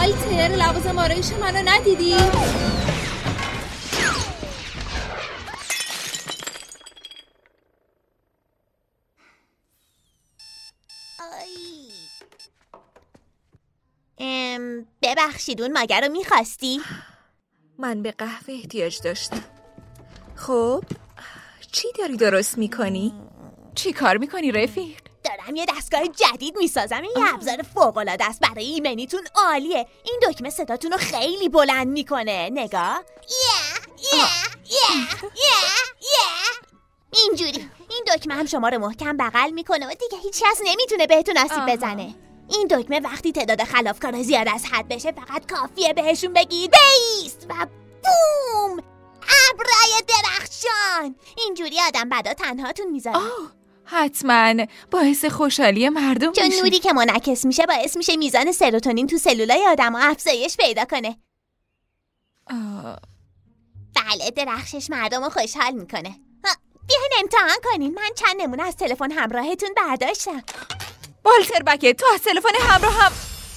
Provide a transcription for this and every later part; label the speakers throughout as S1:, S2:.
S1: والتر لوازم آرایش منو ندیدی؟
S2: ببخشید اون ماگه رو میخواستی؟
S3: من به قهوه احتیاج داشتم. خب چی داری درست میکنی؟ چی کار میکنی رفیق؟
S2: دارم یه دستگاه جدید میسازم. این یه ابزار فوق‌العاده است، برای ایمنیتون عالیه. این دکمه صداتون رو خیلی بلند میکنه. نگاه. اینجوری. این دکمه هم شما رو محکم بغل میکنه و دیگه هیچ کس نمیتونه بهتون آسیب بزنه. این دکمه وقتی تعداد خلافکارا زیاد از حد بشه فقط کافیه بهشون بگید بیست و بوم، ابرای درخشان. اینجوری آدم بعدا تنهاتون میذاره.
S3: حتما باعث خوشحالی مردم
S2: چون
S3: میشه.
S2: نوری که منعکس میشه باعث میشه میزان سروتونین تو سلولای آدم‌ها افزایش پیدا کنه. بله، درخشش مردم رو خوشحال میکنه. بیاین امتحان کنین. من چند نمونه از تلفن همراهتون برداشتم.
S3: والتر بکت، تو از تلفن همراه هم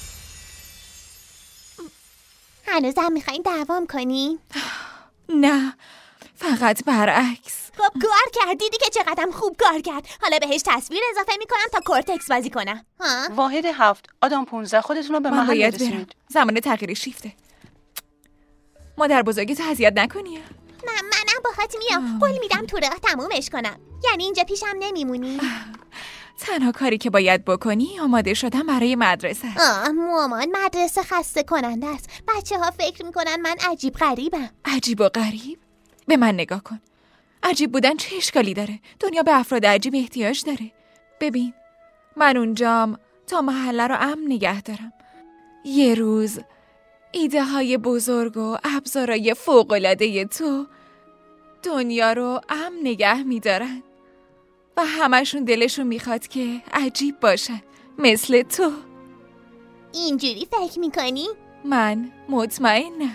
S2: هنوزم میخواین دوام کنین؟
S3: نه، فقط برعکس.
S2: خب کار کرد. دیدی که چقدرم خوب کار کرد. حالا بهش تصویر اضافه میکنم تا کورتکس بازی کنم.
S4: واحد 7 آدم 15 خودتون رو به محل برسونید.
S3: زمان تغییر شیفته. مادر بزرگی اذیت نکنی.
S2: منم باهات میام. قول میدم تو راه تمومش کنم. یعنی اینجا پیشم نمیمونی؟
S3: تنها کاری که باید بکنی آماده شدن برای مدرسه.
S2: مامان، مدرسه خسته کننده است. بچه‌ها فکر میکنن من عجیب غریبم.
S3: عجیب و غریب؟ به من نگاه کن. عجیب بودن چه اشکالی داره؟ دنیا به افراد عجیب احتیاج داره. ببین، من اونجام تا محله رو امن نگه دارم. یه روز ایده های بزرگ و ابزارهای فوق‌العاده تو دنیا رو امن نگه میدارن و همشون دلشون میخواد که عجیب باشن مثل تو.
S2: اینجوری فکر میکنی؟
S3: من مطمئنم.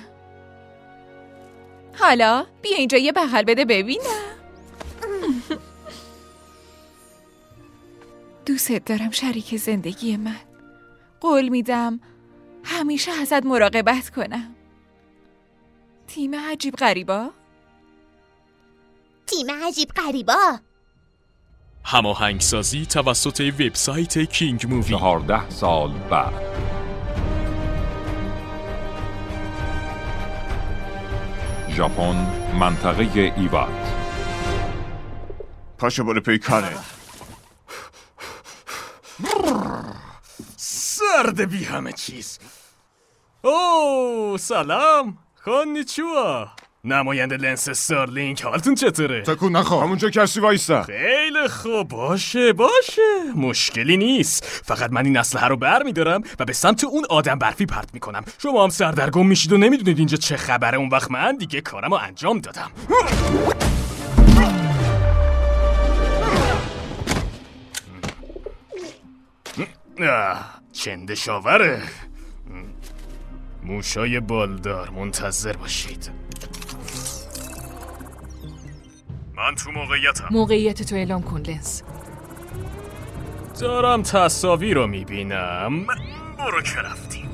S3: حالا بیا اینجا یه بغل بده ببینم. دوست دارم شریک زندگی من. قول میدم همیشه ازت مراقبت کنم. تیم عجیب غریبا؟
S2: تیم عجیب غریبا.
S5: هماهنگسازی توسط وبسایت کینگ مووی.
S6: 14 سال بعد. ژاپن، منطقه ایوات.
S7: پاشو برو پیکانه.
S5: سرد بی همه چیز. اوه سلام، کونیچوا. نماینده لنس استارلینک، حالتون چطوره؟
S7: تکون نخوا، همونجا کسی وایسا.
S5: خیلی خوب، باشه مشکلی نیست. فقط من این اسلحه رو برمیدارم و به سمت اون آدم برفی پرت میکنم. شما هم سردرگم میشید و نمیدونید اینجا چه خبره. اون وقت من دیگه کارم رو انجام دادم. چنده شاوره. موشای بالدار، منتظر باشید. من تو موقعیتم.
S8: موقعیت تو اعلام کن لنس.
S5: دارم تصاویر رو میبینم. برو که رفتیم.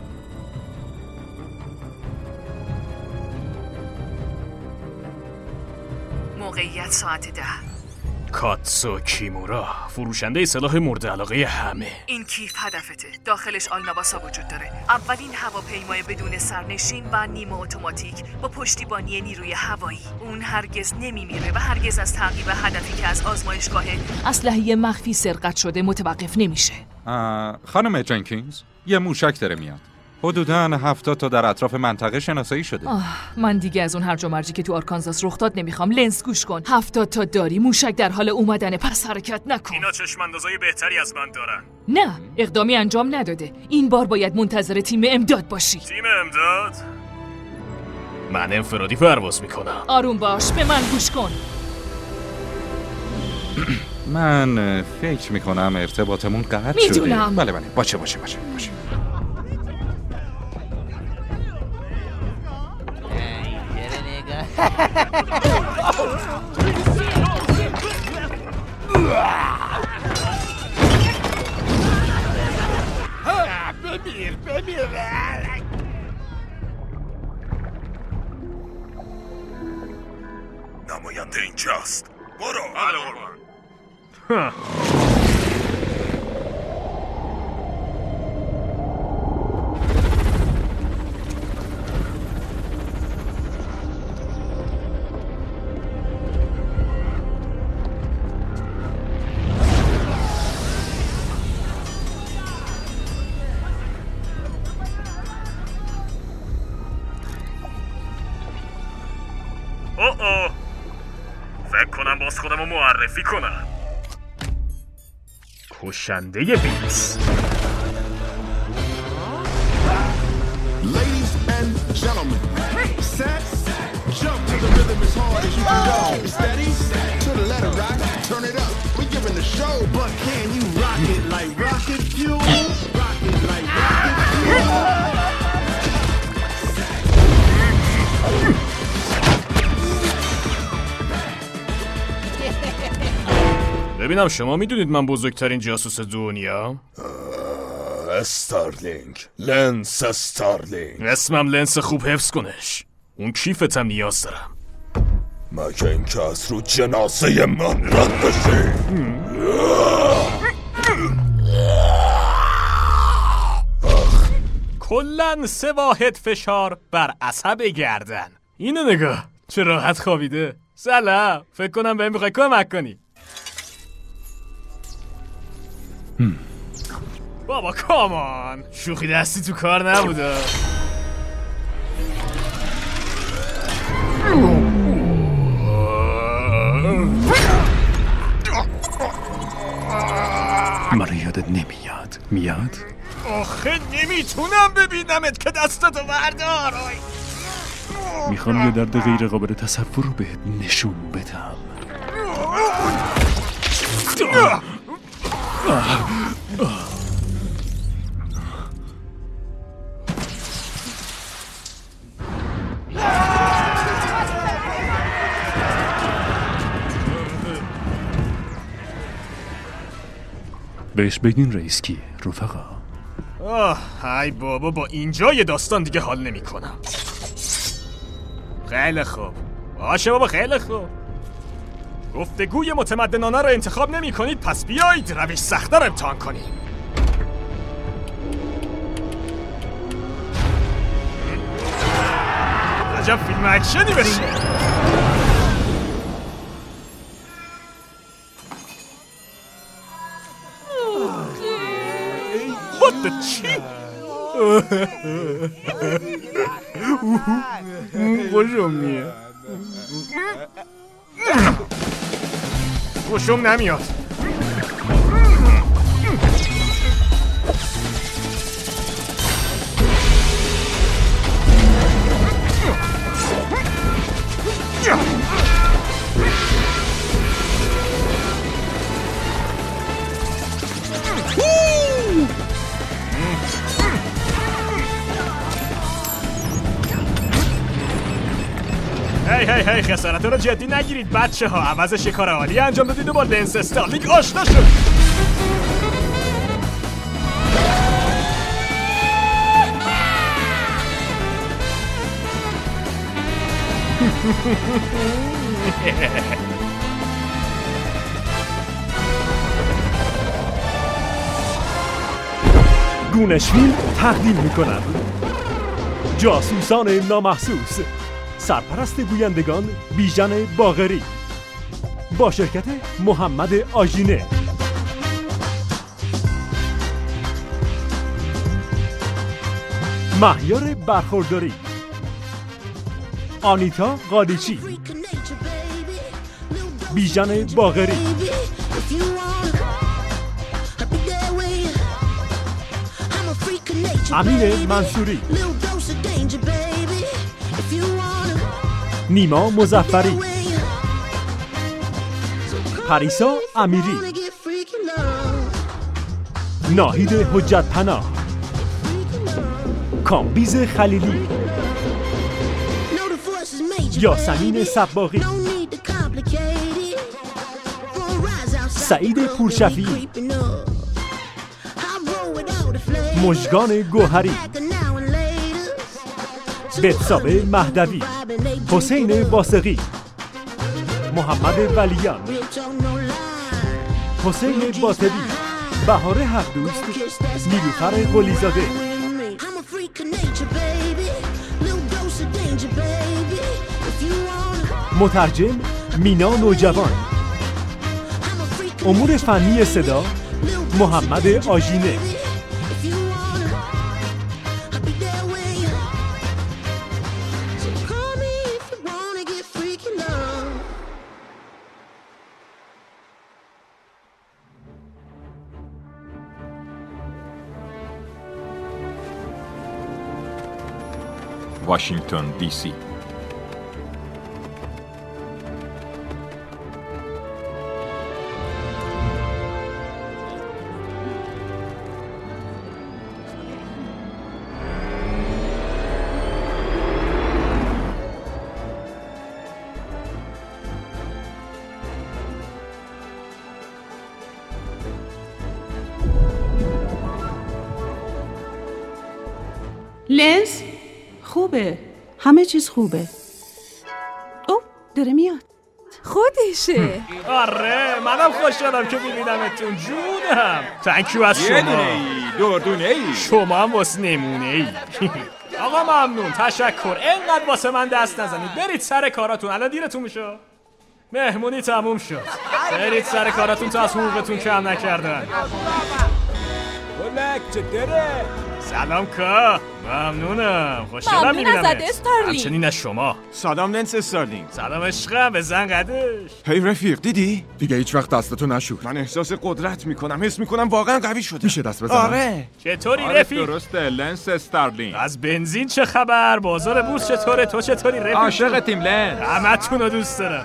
S8: موقعیت ساعت 10.
S5: کاتسو کیمورا، فروشنده سلاح مورد علاقه همه.
S8: این کیف هدفته. داخلش آلناباسا وجود داره. اولین هواپیمای بدون سرنشین و نیمه اتوماتیک با پشتیبانی نیروی هوایی. اون هرگز نمیمیره و هرگز از تعقیب هدفی که از آزمایشگاه اسلحه مخفی سرقت شده متوقف نمیشه.
S6: خانم جنکینز، یه موشک داره میاد. حدوداً 70 تا در اطراف منطقه شناسایی شده.
S8: من دیگه از اون هرج و مرجی که تو آرکانزاس رخ داد نمیخوام. لنس گوش کن. 70 تا داری. موشک در حال اومدنه، پس حرکت نکن.
S5: اینا چشم‌اندازای بهتری از من دارن.
S8: نه، اقدامی انجام نداده. این بار باید منتظر تیم امداد باشی.
S5: تیم امداد؟ من انفرادی پرواز میکنم.
S8: آروم باش، به من گوش کن.
S6: من فکر میکنم ارتباطمون قطع شده.
S8: میدونم.
S6: بله باشه.
S9: بمیر
S7: خط اینجاست. برو.
S5: فکر کنم باز خودم رو معرفی کنم. کشنده بیس.
S9: Ladies and gentlemen, set, jump to the rhythm as hard as you can go. Steady, to the letter rock, turn it up. We giving the show, but can you rock it like rocket fuel? Rock it like rocket fuel.
S5: ببینم شما میدونید من بزرگترین جاسوس دنیا؟
S7: استارلینگ، لنس استارلینگ.
S5: اسمم لنس، خوب حفظ کنش. اون کیفتم نیاز دارم.
S7: مگه این که از رو جنازه من رد بشی؟
S5: کلن 3 واحد فشار بر عصب گردن. اینو نگاه، چه راحت خوابیده. سلام، فکر کنم بهم میخوای کمک کنی. بابا کامان، شوخی دستی تو کار نبوده. مرا یادت نمیاد. میاد؟ آخه نمیتونم ببینمت که دستتو بردار. میخوام یه درد غیر قابل تصور رو بهت نشون بدم. بهش بگین رئیس کیه رفقا. ای بابا، با اینجا یه داستان دیگه حال نمی کنم. خیلی خوب باشه بابا، خیلی خوب. گفتگوی متمدنانه رو انتخاب نمی کنید، پس بیایید روش سخته رو امتحان کنید. عجب فیلم اکشنی بشه. چی؟ خوشم میاد. خوشم نمیاد. هی خسارت رو جدی نگیرید بچه ها. عوضش یه کار عالی انجام دادید و با لنس استارلینگ آشنا شد.
S10: گونشویل تقدیم میکنند جاسوسان نامحسوس، سرپرست گویندگان بیژن باقری با شرکت محمد آژینه. مهیار برخورداری، آنیتا قالیچی، بیژن باقری، امین منصوری، نیما مظفری، پریسا امیری، ناهید حجت پناه، کامبیز خلیلی، یاسمین سباقی، سعید پورشفیعی، مژگان گوهری، بهزاد مهدوی، حسین واسقی، محمد ولیان، حسین باطبی، بهار حقدوست، نیلوفر قلیزاده. مترجم مینا نوجوان. امور فنی صدا محمد آژینه.
S6: واشنگتن دی سی.
S11: لنس خوبه، همه چیز خوبه. او داره میاد.
S1: خودشه.
S5: آره منم خوشحالم که میبینمتون جونم. تانکیو از شما.
S6: دردونه ای.
S5: شما هم واسه نمونه ای. آقا ممنون، تشکر. اینقدر واسه من دست نزنید. برید سر کاراتون، الان دیرتون میشه. مهمونی تموم شد. برید سر کاراتون تا از حقوقتون کم نکردن.
S12: بلک چطوره؟
S5: سلام کا. ممنونم. خوشحالم میبینمت. همچنین از شما.
S12: سلام لنس استارلینگ.
S5: سلام عشقم، بزن قدش.
S12: هی رفیق دیدی؟ دیگه هیچ وقت دستتو نشود. من احساس قدرت میکنم، حس میکنم واقعا قوی شده. میشه دست بزنم؟ آره.
S5: چطوری رفیق؟
S6: درسته لنس استارلینگ.
S5: از بنزین چه خبر؟ بازار بورس چطوره؟ تو چطوری رفیق؟
S6: عاشقتیم لنس.
S5: همتون رو دوست دارم.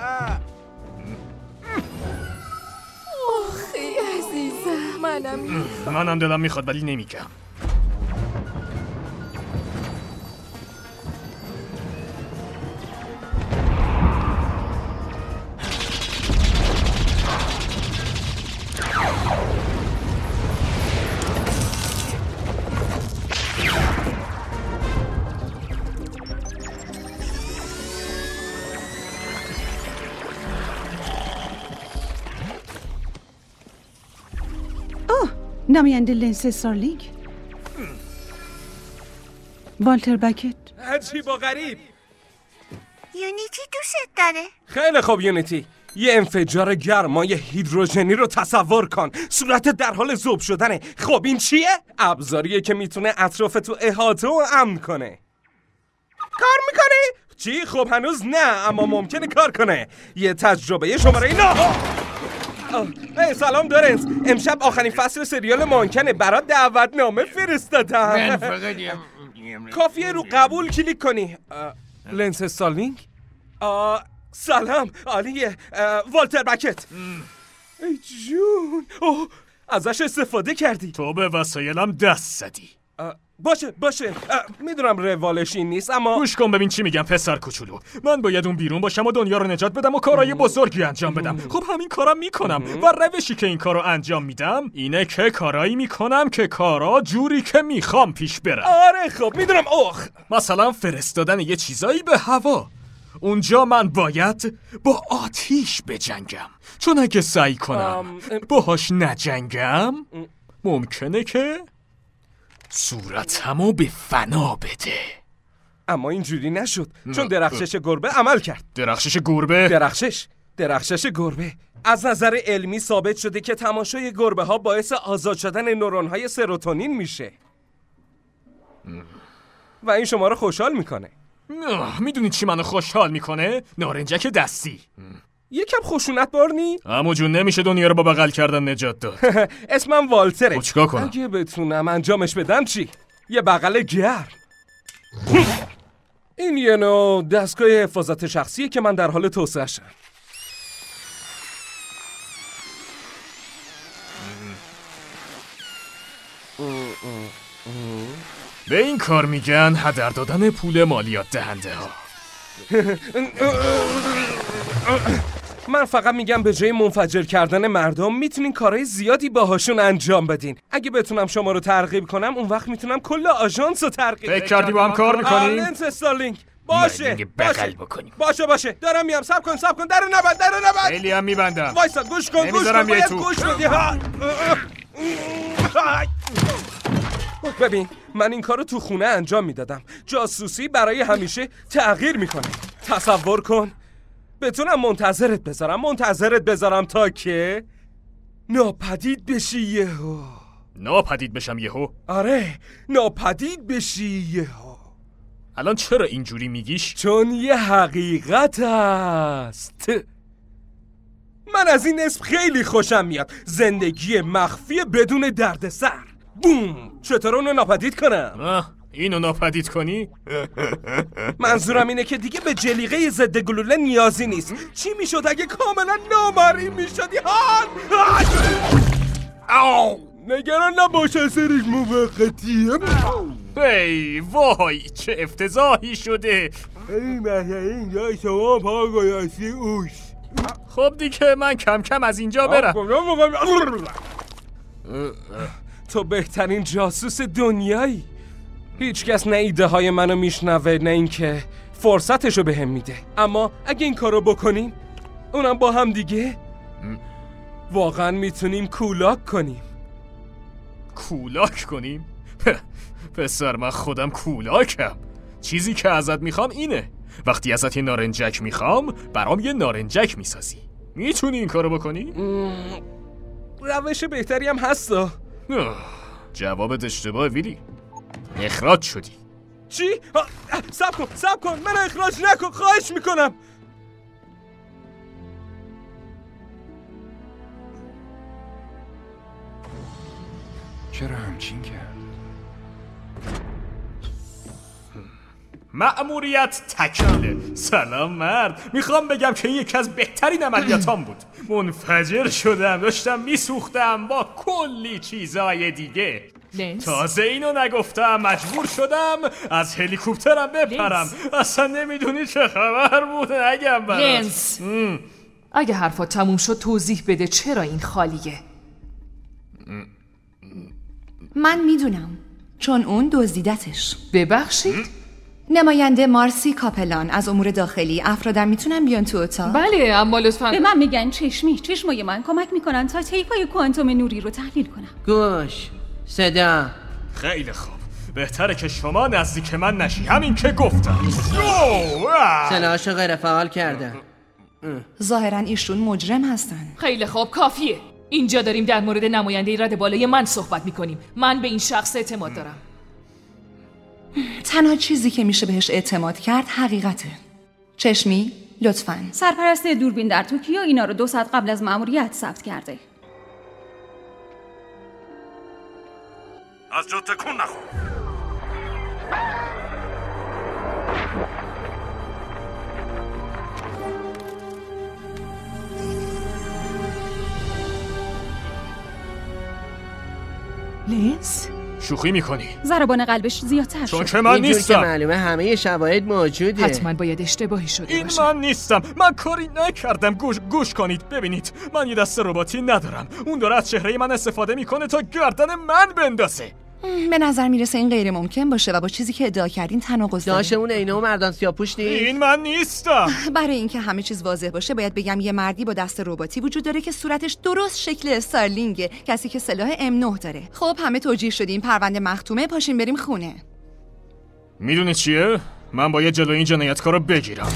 S1: آخی عزیزم،
S5: منم دلم میخواد ولی نمیگم.
S11: نماینده لنس استارلینگ. والتر بکت.
S13: عجیب و غریب.
S2: یونیتی دوست داره.
S13: خیلی خوب یونیتی. یه انفجار گرمای هیدروژنی رو تصور کن. صورت در حال ذوب شدنه. خب این چیه؟ ابزاریه که میتونه اطراف تو احاطه و امن کنه. کار میکنه؟ چی؟ خب هنوز نه، اما ممکنه کار کنه. یه تجربه شماره 9. سلام دورنس. امشب آخرین فصل سریال مانکنه. برات دعوتنامه فرستادم. کافیه رو قبول کلیک کنی. لنس استارلینگ؟ سلام عالیه. والتر بکت. ای جون. ازش استفاده کردی.
S5: تو به وسایلم دست زدی.
S13: باشه میدونم روالش این نیست، اما
S5: گوش کن ببین چی میگم پسر کوچولو. من باید اون بیرون باشم و دنیا رو نجات بدم و کارهای بزرگی انجام بدم. خب همین کارم میکنم و روشی که این کارو انجام میدم اینه که کارایی میکنم که کارا جوری که میخوام پیش برن.
S13: آره خب میدونم.
S5: مثلا فرستادن یه چیزایی به هوا. اونجا من باید با آتیش بجنگم، چون اگه سعی کنم باهاش نجنگم ممکنه که صورتمو به فنا بده.
S13: اما اینجوری نشد، چون درخشش گربه عمل کرد.
S5: درخشش گربه؟
S13: درخشش گربه از نظر علمی ثابت شده که تماشای گربه ها باعث آزاد شدن نورون های سروتونین میشه و این شما رو خوشحال میکنه.
S5: میدونی چی منو خوشحال میکنه؟ نارنجک دستی.
S13: یکم خشونت بارنی؟
S5: اما جون نمیشه دنیا رو با بغل کردن نجات داد.
S13: اسمم والتره.
S5: خب چیکار کنم؟
S13: اگه بتونم انجامش بدم چی؟ یه بغل گرم. این یه نوع دستگاه حفاظت شخصیه که من در حال توسعه‌شم.
S5: به این کار میگن هدر دادن پول مالیات دهنده ها.
S13: من فقط میگم به جای منفجر کردن مردم میتونین کارهای زیادی باهاشون انجام بدین. اگه بتونم شما رو ترغیب کنم اون وقت میتونم کل آژانس رو ترغیب.
S5: فکر کردی با هم کار میکنیم؟
S13: لنس استارلینگ باشه
S5: بغل بکنیم.
S13: باشه دارم میام. صبر کن درو نبند.
S5: خیلی هم میبندم.
S13: وایسا گوش کن گوش بدی. ببین من این کارو تو خونه انجام میدادم. جاسوسی برای همیشه تغییر میکنه. تصور کن بتونم منتظرت بذارم تا که ناپدید بشی یهو.
S5: ناپدید بشم یهو؟
S13: آره ناپدید بشی یهو.
S5: الان چرا اینجوری میگیش؟
S13: چون یه حقیقت هست. من از این اسم خیلی خوشم میاد. زندگی مخفی بدون دردسر. بوم. چطور اونو ناپدید کنم؟
S5: اینو ناپدید کنی؟
S13: منظورم اینه که دیگه به جلیقه ضد گلوله نیازی نیست. چی میشد اگه کاملا نامرئی میشدی؟ نگران نباش اثرش موقتیه.
S5: ای وای چه افتضاحی شده.
S13: اینجا شما پا گذاشتی اوش.
S5: خب دیگه من کم کم از اینجا برم.
S13: تو بهترین جاسوس دنیایی. هیچ کس نه ایده های منو میشنوه نه این که فرصتشو بهم میده. اما اگه این کارو بکنیم اونم با هم دیگه واقعا میتونیم کولاک کنیم.
S5: کولاک کنیم؟ پسر من خودم کولاکم. چیزی که ازت میخوام اینه وقتی ازت یه نارنجک میخوام برام یه نارنجک میسازی. میتونی این کارو بکنی؟
S13: روش بهتری هم هستا.
S5: جوابت اشتباه ویلی. اخراج شدی.
S13: چی؟ صبر کن من اخراج نکن خواهش میکنم.
S12: چرا همچین کرد؟
S5: مأموریت تکمیله. سلام مرد. میخوام بگم که این یکی از بهترین عملیاتام بود. منفجر شدم داشتم میسوختم با کلی چیزای دیگه. تازه اینو نگفتم مجبور شدم از هلیکوپترم بپرم. اصلا نمیدونی چه خبر بود نگم برات.
S8: لنس اگه حرفات تموم شد توضیح بده چرا این خالیه.
S14: من میدونم چون اون دزدیدتش.
S8: ببخشید؟
S14: نماینده مارسی کاپلان از امور داخلی. افرادم میتونن بیان تو اتاق؟
S8: بله اما لطفاً
S11: به من میگن چشمای من کمک میکنن تا تیپای کوانتوم نوری رو تحلیل کنم.
S15: گوش صدا.
S5: خیلی خوب بهتره که شما نزدیک من نشی. همین که گفتم.
S15: سلاحشو غیر فعال کردن.
S14: ظاهرا ایشون مجرم هستن.
S8: خیلی خوب کافیه. اینجا داریم در مورد نماینده رد بالای من صحبت میکنیم. من به این شخص اعتماد دارم.
S14: تنها چیزی که میشه بهش اعتماد کرد حقیقته. چشمی لطفاً.
S11: سرپرست دوربین در توکیو اینا رو 2 ساعت قبل از مأموریت ثبت کرده.
S6: از جا تکون نخور.
S11: لنس
S5: شوخی میکنی؟
S11: ضربان قلبش زیادتر شد.
S5: چون که من نیستم.
S15: که معلومه همه شواهد موجوده.
S8: حتما باید اشتباهی شده
S5: این
S8: باشه.
S5: من نیستم. من کاری نکردم. گوش کنید ببینید من یه دست رباتی ندارم. اون داره از چهره من استفاده میکنه تا گردن من بندازه.
S14: به نظر میرسه این غیر ممکن باشه و با چیزی که ادعا کردین تناقض داره.
S15: داشمون عینه و مردان سیاپوش نیست.
S5: این من نیستم.
S14: برای اینکه همه چیز واضح باشه باید بگم یه مردی با دست رباتی وجود داره که صورتش درست شکل استارلینگه. کسی که سلاح M9 داره. خب همه توجیه شدیم. پرونده مختومه. پاشین بریم خونه.
S5: میدونی چیه؟ من باید جلوی این جنایتکارو بگیرم.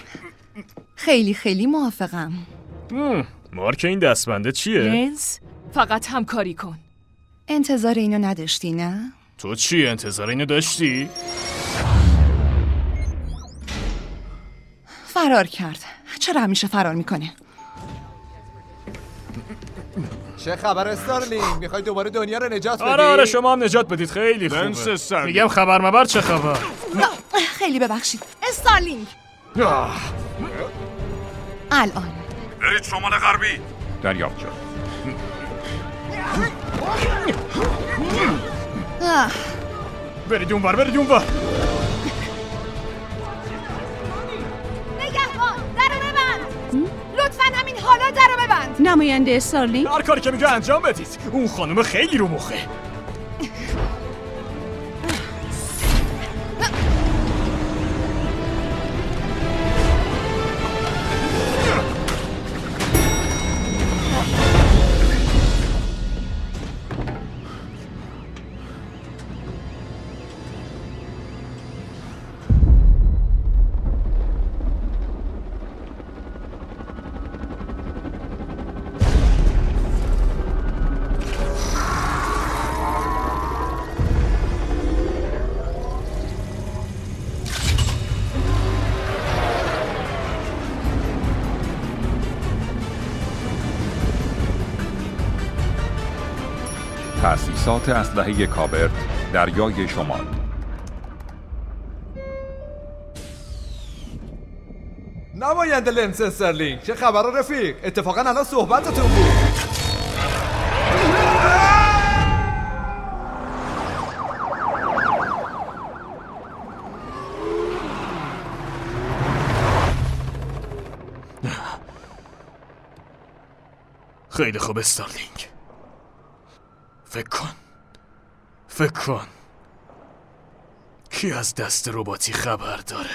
S14: خیلی موافقم.
S5: مارک این دستبنده چیه؟
S8: لنس فقط همکاری کن.
S14: انتظار اینو نداشتی نه؟
S5: تو چی انتظار اینو داشتی؟
S14: فرار کرد. چرا همیشه فرار میکنه؟
S16: چه خبر استارلینگ؟ میخوای دوباره دنیا رو نجات بدی؟
S5: آره شما هم نجات بدید. خیلی خوبه. میگم خبر مبر چه خبر؟
S14: خیلی ببخشید استارلینگ. الان
S6: برید شمال غربی. دریافتچه.
S5: برید اونور.
S2: نگهبان درو ببند. لطفاً همین حالا درو ببند.
S11: نماینده استارلینگ
S5: هر کاری که میگه انجام بدید. اون خانم خیلی رو مخه.
S6: تأسیسات اسلحه کابرد، دریای شمال.
S16: نماینده لنس استرلینگ، چه خبر رفیق؟ اتفاقا الان صحبتتون بود.
S5: خیلی خوب استارلینگ. فکر کن کی از دست رباتی خبر داره؟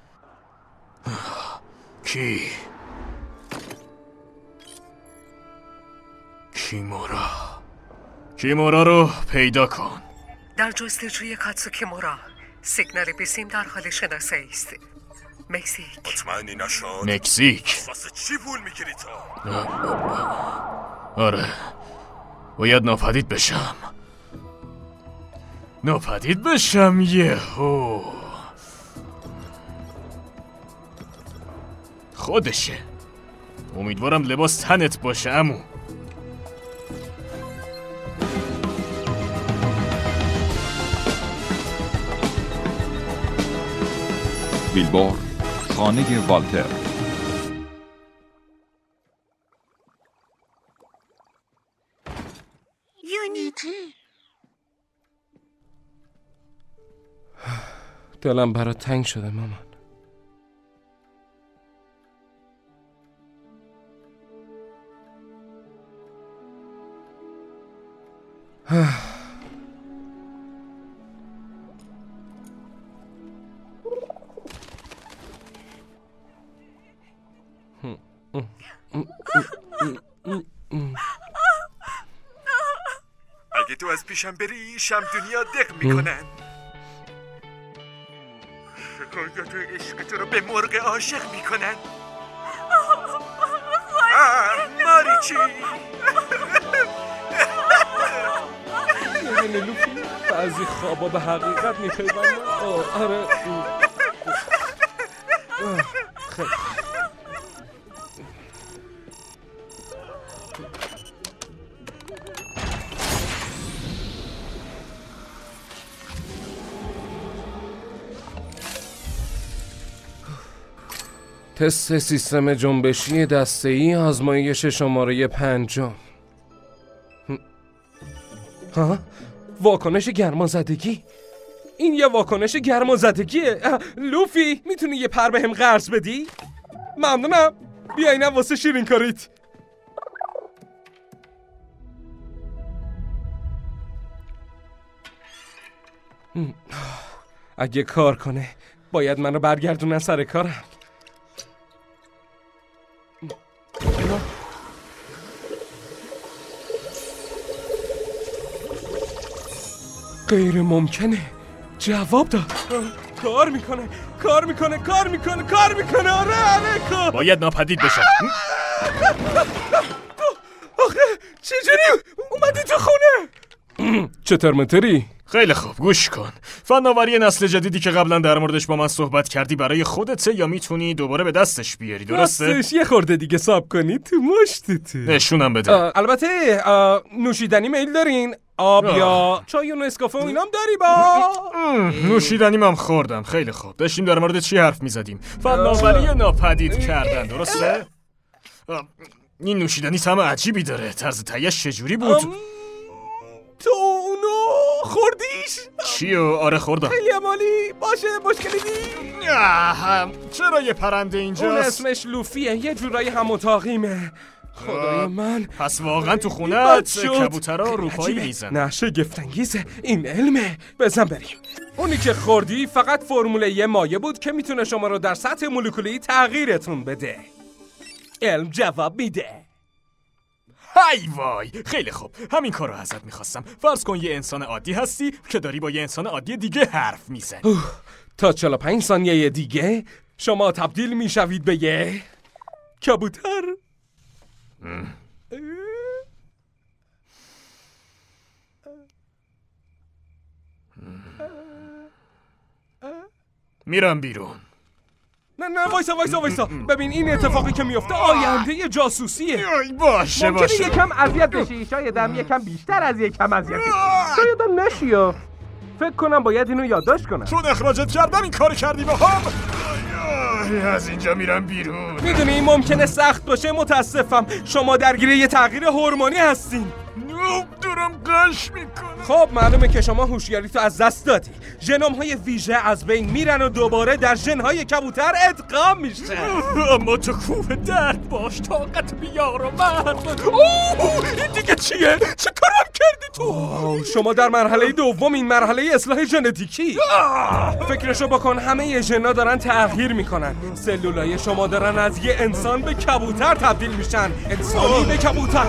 S5: کیمورا رو پیدا کن.
S8: در جستجوی کاتسوکیمورا سیگنال بیسیم در حال شناسایی است. مکزیک.
S7: مطمئنی نشد؟
S5: مکزیک؟
S7: واسه چی پول میگیری تو؟
S5: آره، باید ناپدید بشم یهو. خودشه. امیدوارم لباس تنت باشه عمو.
S6: بیلبور، خانه والتر.
S13: یونیتی. دلم برات تنگ شده مامان.
S7: اگه تو از پیشم بری شم دنیا دق میکنن. شکایت عشق تو رو به مرغ عاشق میکنن. ماریچی
S13: میدونی لوفی بعضی خوابا به حقیقت میپیوندن. آره خیلی تست سیستم جنبشی دسته‌ای آزمایش شماره 5. ها؟ واکنش گرمازدگی؟ این یه واکنش گرمازدگیه. لوفی میتونی یه پر بهم قرض بدی؟ ممنونم. بیا اینم واسه شیرین کاریت. اگه کار کنه باید منو برگردونن سر کارم. غیر ممکنه. جواب داد. کار میکنه. آره کار.
S5: باید ناپدید بشه.
S13: آخه چجوری اومدی تو خونه؟ چطور متری؟
S5: خیلی خوب گوش کن. فناوری نسل جدیدی که قبلا در موردش با من صحبت کردی برای خودته یا میتونی دوباره به دستش بیاری؟ درسته؟
S13: دستش یه خورده دیگه ساب کنی تو مشتت.
S5: نشونم بده.
S13: البته نوشیدنی میل دارین؟ آب یا چای و نسکافه و اینام داری با؟
S5: نوشیدنیم هم خوردم. خیلی خوب. داشتیم در مورد چی حرف میزدیم؟ فناوری ناپدید کردن، درسته؟ این نوشیدنی طعم عجیبی داره. طرز تهیه‌اش چجوری بود؟
S13: تو اونو خوردیش؟
S5: چیو؟ آره خوردم.
S13: خیلی عالی. باشه مشکلی نیست.
S5: چرا یه پرنده اینجاست؟
S13: اون اسمش لوفیه. یه جورایی هم اتاقیمه. خدای من.
S5: پس واقعا تو خونه‌ت کبوترها روپایی میزن؟
S13: نه شگفت‌انگیزه. این علمه. بزن بریم. اونی که خوردی فقط فرمول یه مایع بود که میتونه شما رو در سطح مولکولی تغییرتون بده. علم جواب میده.
S5: های وای، خیلی خوب. همین کارو ازت میخواستم. فرض کن یه انسان عادی هستی که داری با یه انسان عادی دیگه حرف میزنی.
S13: تا 45 ثانیه دیگه شما تبدیل میشوید به یه کبوتر.
S5: میرم بیرون.
S13: نه وایسا. ببین این اتفاقی که میفته آینده جاسوسیه.
S5: باشه
S13: ممکنه یکم اذیت بشی، شایدم یکم بیشتر از یکم اذیت بشی، شایدم نشی. فکر کنم باید اینو یادداشت کنم.
S5: چون اخراجت کردم این کارو کردی با هم. از اینجا میرم بیرون.
S13: میدونی ممکنه سخت باشه، متاسفم. شما درگیر یه تغییر هورمونی هستین.
S5: دارم قش میکنم.
S13: خب معلومه که شما هوشیاری تو از دست دادی. ژنوم‌های ویژه از بین میرن و دوباره در ژن‌های کبوتر ادغام میشه.
S5: اما تو کوه درد باش، طاقت بیار و مرد. این دیگه چیه؟ چه کارم کردی تو؟
S13: شما در مرحله دوم، این مرحله اصلاح ژنتیکی. فکرشو بکن، همه ژن‌ها دارن تغییر میکنن. سلولای شما دارن از یه انسان به کبوتر تبدیل میشن. انسانی به کبوتر.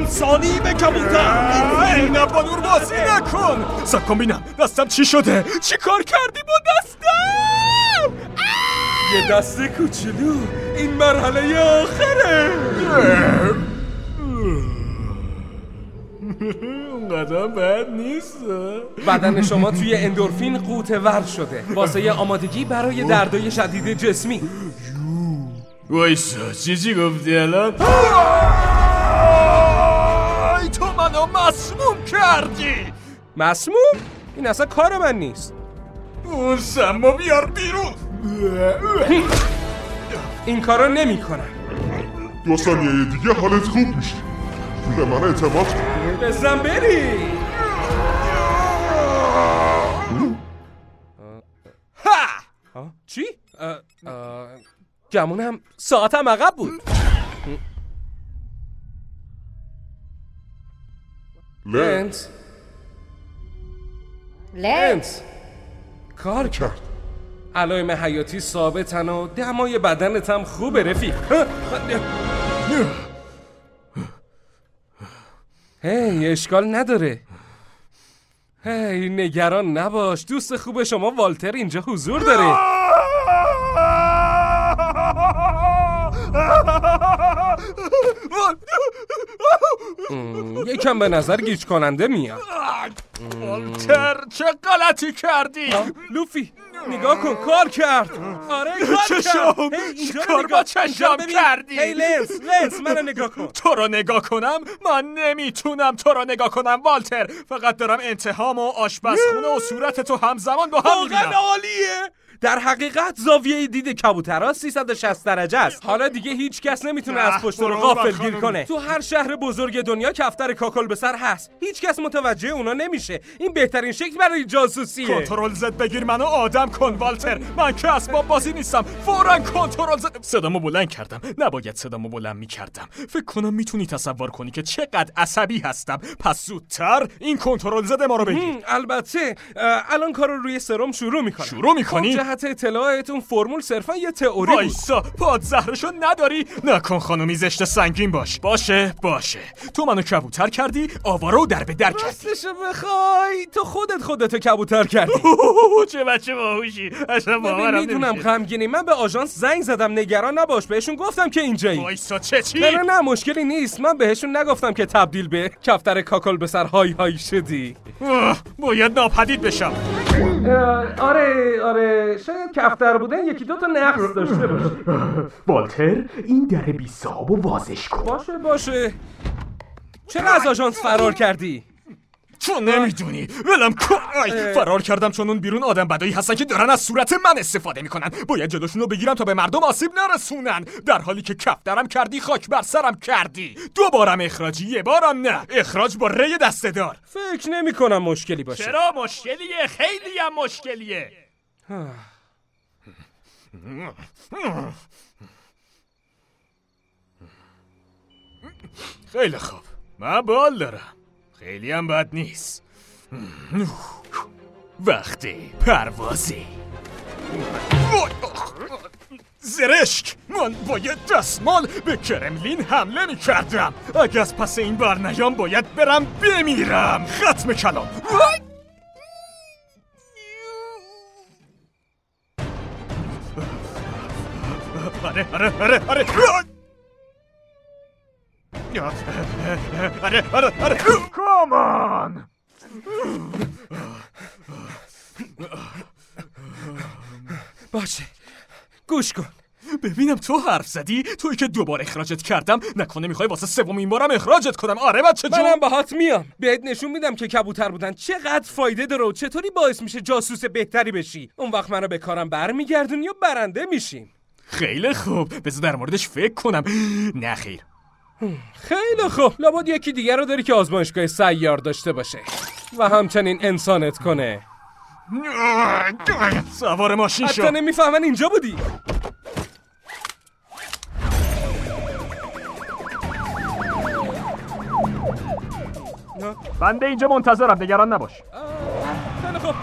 S5: اینا با نور بازی نکن. سب کن بینم دستم چی شده؟ چی کار کردی با دستم؟
S13: یه دست کوچولو. این مرحله آخره.
S5: اونقدر بد نیست.
S13: بدن شما توی اندورفین غوطه‌ور شده واسه آمادگی برای دردای شدید جسمی.
S5: وایسا چی گفتی الان؟ تو منو مسموم کردی.
S13: مسموم؟ این اصلا کار من نیست.
S5: اون سمو بیار بیرون.
S13: این کارو نمی کنم.
S7: 2 ثانیه دیگه حالت خوب میشه. به من اعتماد کن.
S13: بزن بری. چی؟ گمونم ساعتم عقب بود. لنس کار کرد. علائم حیاتی ثابتن و دمای بدنت هم خوبه رفیق. هی اشکال نداره. هی نگران نباش، دوست خوب شما والتر اینجا حضور داره. یکم به نظر گیج کننده میاد.
S5: والتر چه غلطی کردی؟
S13: لوفی نگاه کن، کار کرد. آره کار کرد.
S5: کار با چشم کردی.
S13: هی لنس منو نگاه کن.
S5: تو رو نگاه کنم؟ من نمیتونم تو رو نگاه کنم والتر. فقط دارم انتهام و آشپزخونه و صورت تو همزمان با هم میبینم.
S13: واقعا عالیه. در حقیقت زاویه دید کبوترها 360 درجه است. حالا دیگه هیچ کس نمیتونه از پشت رو غافلگیر کنه. تو هر شهر بزرگ دنیا کفتر کاکل به سر هست. هیچ کس متوجه اونا نمیشه. این بهترین شکل برای جاسوسیه.
S5: کنترل زد بگیر منو آدم کن والتر. من که اسباب بازی نیستم. فوراً کنترل زد. صدامو بلند کردم. نباید صدامو بلند میکردم. فکر کنم میتونی تصور کنی که چقدر عصبی هستم. پس زودتر این کنترل زد ما رو بگیر.
S13: البته الان کارو روی سرم شروع
S5: میکنی.
S13: جهت اطلاعتون فرمول صرفا یه تئوری بود.
S5: وایسا پادزهرشو نداری؟ نکن خانومی زشت سنگین باشه. تو منو کبوتر کردی، آوارا و در به در کردی.
S13: راستشو بخوای تو خودتو کبوتر کردی.
S5: چه بچه باهوشی. اصلا باورم نمیشه.
S13: میدونم غمگینی. من به آژانس زنگ زدم، نگران نباش، بهشون گفتم که اینجایی.
S5: وایسا چی؟
S13: نه مشکلی نیست. من بهشون نگفتم که تبدیل به کفتر کاکل به سر های شدی.
S5: باید ناپدید بشم.
S13: آره شاید کفتر بودن یکی 2 تا نقص داشته باشه.
S5: والتر این در بی صاحبو بازش کن.
S13: باشه. چرا از آژانس فرار کردی؟
S5: چون نمیدونی. ولم کن. فرار کردم چون اون بیرون آدم بدایی هستن که دارن از صورت من استفاده میکنن. باید جلوشون رو بگیرم تا به مردم آسیب نرسونن. در حالی که کفترم کردی، خاک بر سرم کردی. 2 بارم اخراجی، 1 بارم نه. اخراج با ری دسته‌دار.
S13: فکر نمی کنم مشکلی باشه.
S5: چرا مشکلیه؟ خیلی هم مشکلیه. خیلی خوب، من بال دارم. خیلی هم بد نیست. وقتی پروازی. زرشک، من باید دستمال به کرملین حمله می کردم. اگه از پس این بر نیام باید برم بمیرم. ختم کلام. آره کامان.
S13: باشه گوش کن.
S5: ببینم تو حرف زدی؟ تویی که دوباره اخراجت کردم، نکنه میخوای واسه سومین بارم اخراجت کنم؟ آره بچه جون،
S13: منم باهات میام، بهت نشون میدم که کبوتر بودن چقدر فایده داره و چطوری باعث میشه جاسوس بهتری بشی. اون وقت منو به کارم برمیگردونی و برنده میشیم.
S5: خیلی خوب، بذار در موردش فکر کنم. نه خیر.
S13: خیلی خوب، لابد یکی دیگر رو داری که آزمایشگاه سیار داشته باشه و همچنین انسانت کنه.
S5: سوار ماشین شو.
S13: حتی نمیفهمن اینجا بودی.
S5: بنده اینجا منتظرم، نگران نباش.
S13: خیلی خوب.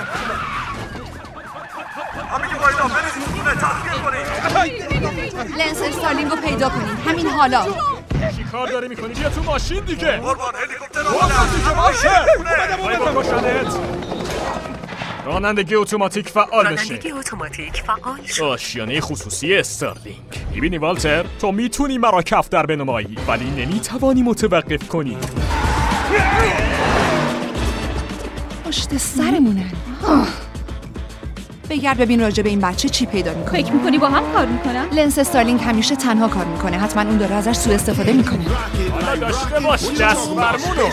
S14: لنس استارلینگ رو پیدا کنید همین حالا.
S5: چی کار داری میکنی؟ بیا تو ماشین دیگه.
S7: قربان هلیکوپتر
S5: رانندگی اتوماتیک فعال بشه.
S8: رانندگی اتوماتیک فعال شد.
S5: آشیانه خصوصی استارلینگ. میبینی والتر، تو میتونی مرا کفتر بنمایی ولی نمیتوانی متوقف کنی.
S14: پشت سرمونن. بگرد ببین راجع به این بچه چی پیدا میکنه.
S11: فکر میکنی با هم کار میکنن؟
S14: لنس استارلینگ همیشه تنها کار میکنه، حتما اون داره ازش سوء استفاده میکنه.
S5: حالا داشته باش دست مرمونو.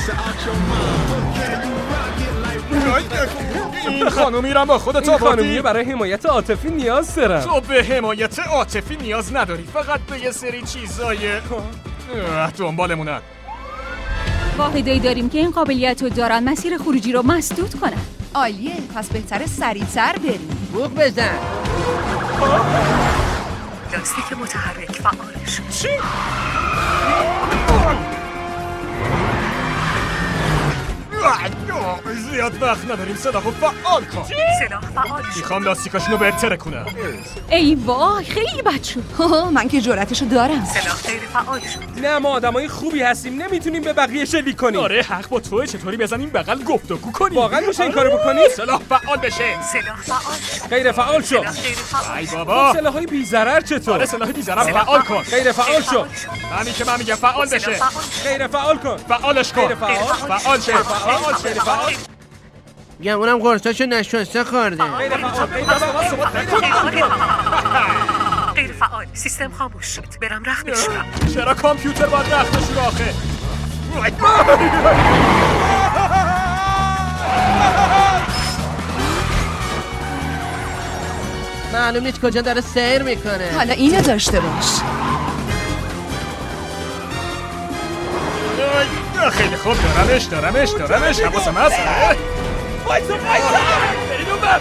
S5: این خانومی را با خودت آوردی؟
S13: این خانومی برای حمایت عاطفی نیاز دارم.
S5: تو به حمایت عاطفی نیاز نداری، فقط به یه سری چیزای دنبالمونن.
S11: واحدایی داریم که این قابلیت رو دارن مسیر خروجی رو مسدود کنن.
S14: عالیه، پس بهتره سریع‌تر بریم.
S15: بوق بزن.
S8: لاستیک متحرک فعال شد.
S5: چی؟ زیاد وقت نداریم، سلاحو فعال کن.
S8: سلاح فعال شد.
S5: میخوام لاستیکاشونو بهتره کنم.
S11: ای وای خیلی بد شد.
S14: من که جرأتشو دارم.
S8: سلاح غیر فعال شد.
S13: نه ما آدمای خوبی هستیم، نمیتونیم به بقیه شلیک کنیم.
S5: آره حق با توه، چطوری بزنیم بغل گفتگو کنیم؟
S13: واقعا میشه این کارو بکنی؟
S5: سلاح فعال بشه.
S8: سلاح فعال شد.
S13: غیر فعال شد.
S8: سلاح غیر فعال
S5: ای
S8: شد.
S5: بابا.
S13: سلاحای بی‌ضرر چطور؟
S5: آره سلاح بی‌ضرر فعال کن.
S13: غیر فعال شد.
S5: همین که من میگم فعال بشه.
S13: غیر فعال کن.
S5: فعالش کن.
S13: غیر فعال.
S5: فعال شه. فعال شه. فعال.
S15: میگم اونم قرصاشو نشسته خورده.
S13: غیر فعال.
S8: غیر فعال. سیستم خاموش شد. برم رخت بشورم.
S5: چرا کامپیوتر باید رخت بشوره آخه؟
S15: معلوم نیست کجا داره سیر میکنه.
S14: حالا اینو داشته باش.
S5: خیلی خوب، دارمش حواسم هست.
S13: وایسا
S5: اینو بر.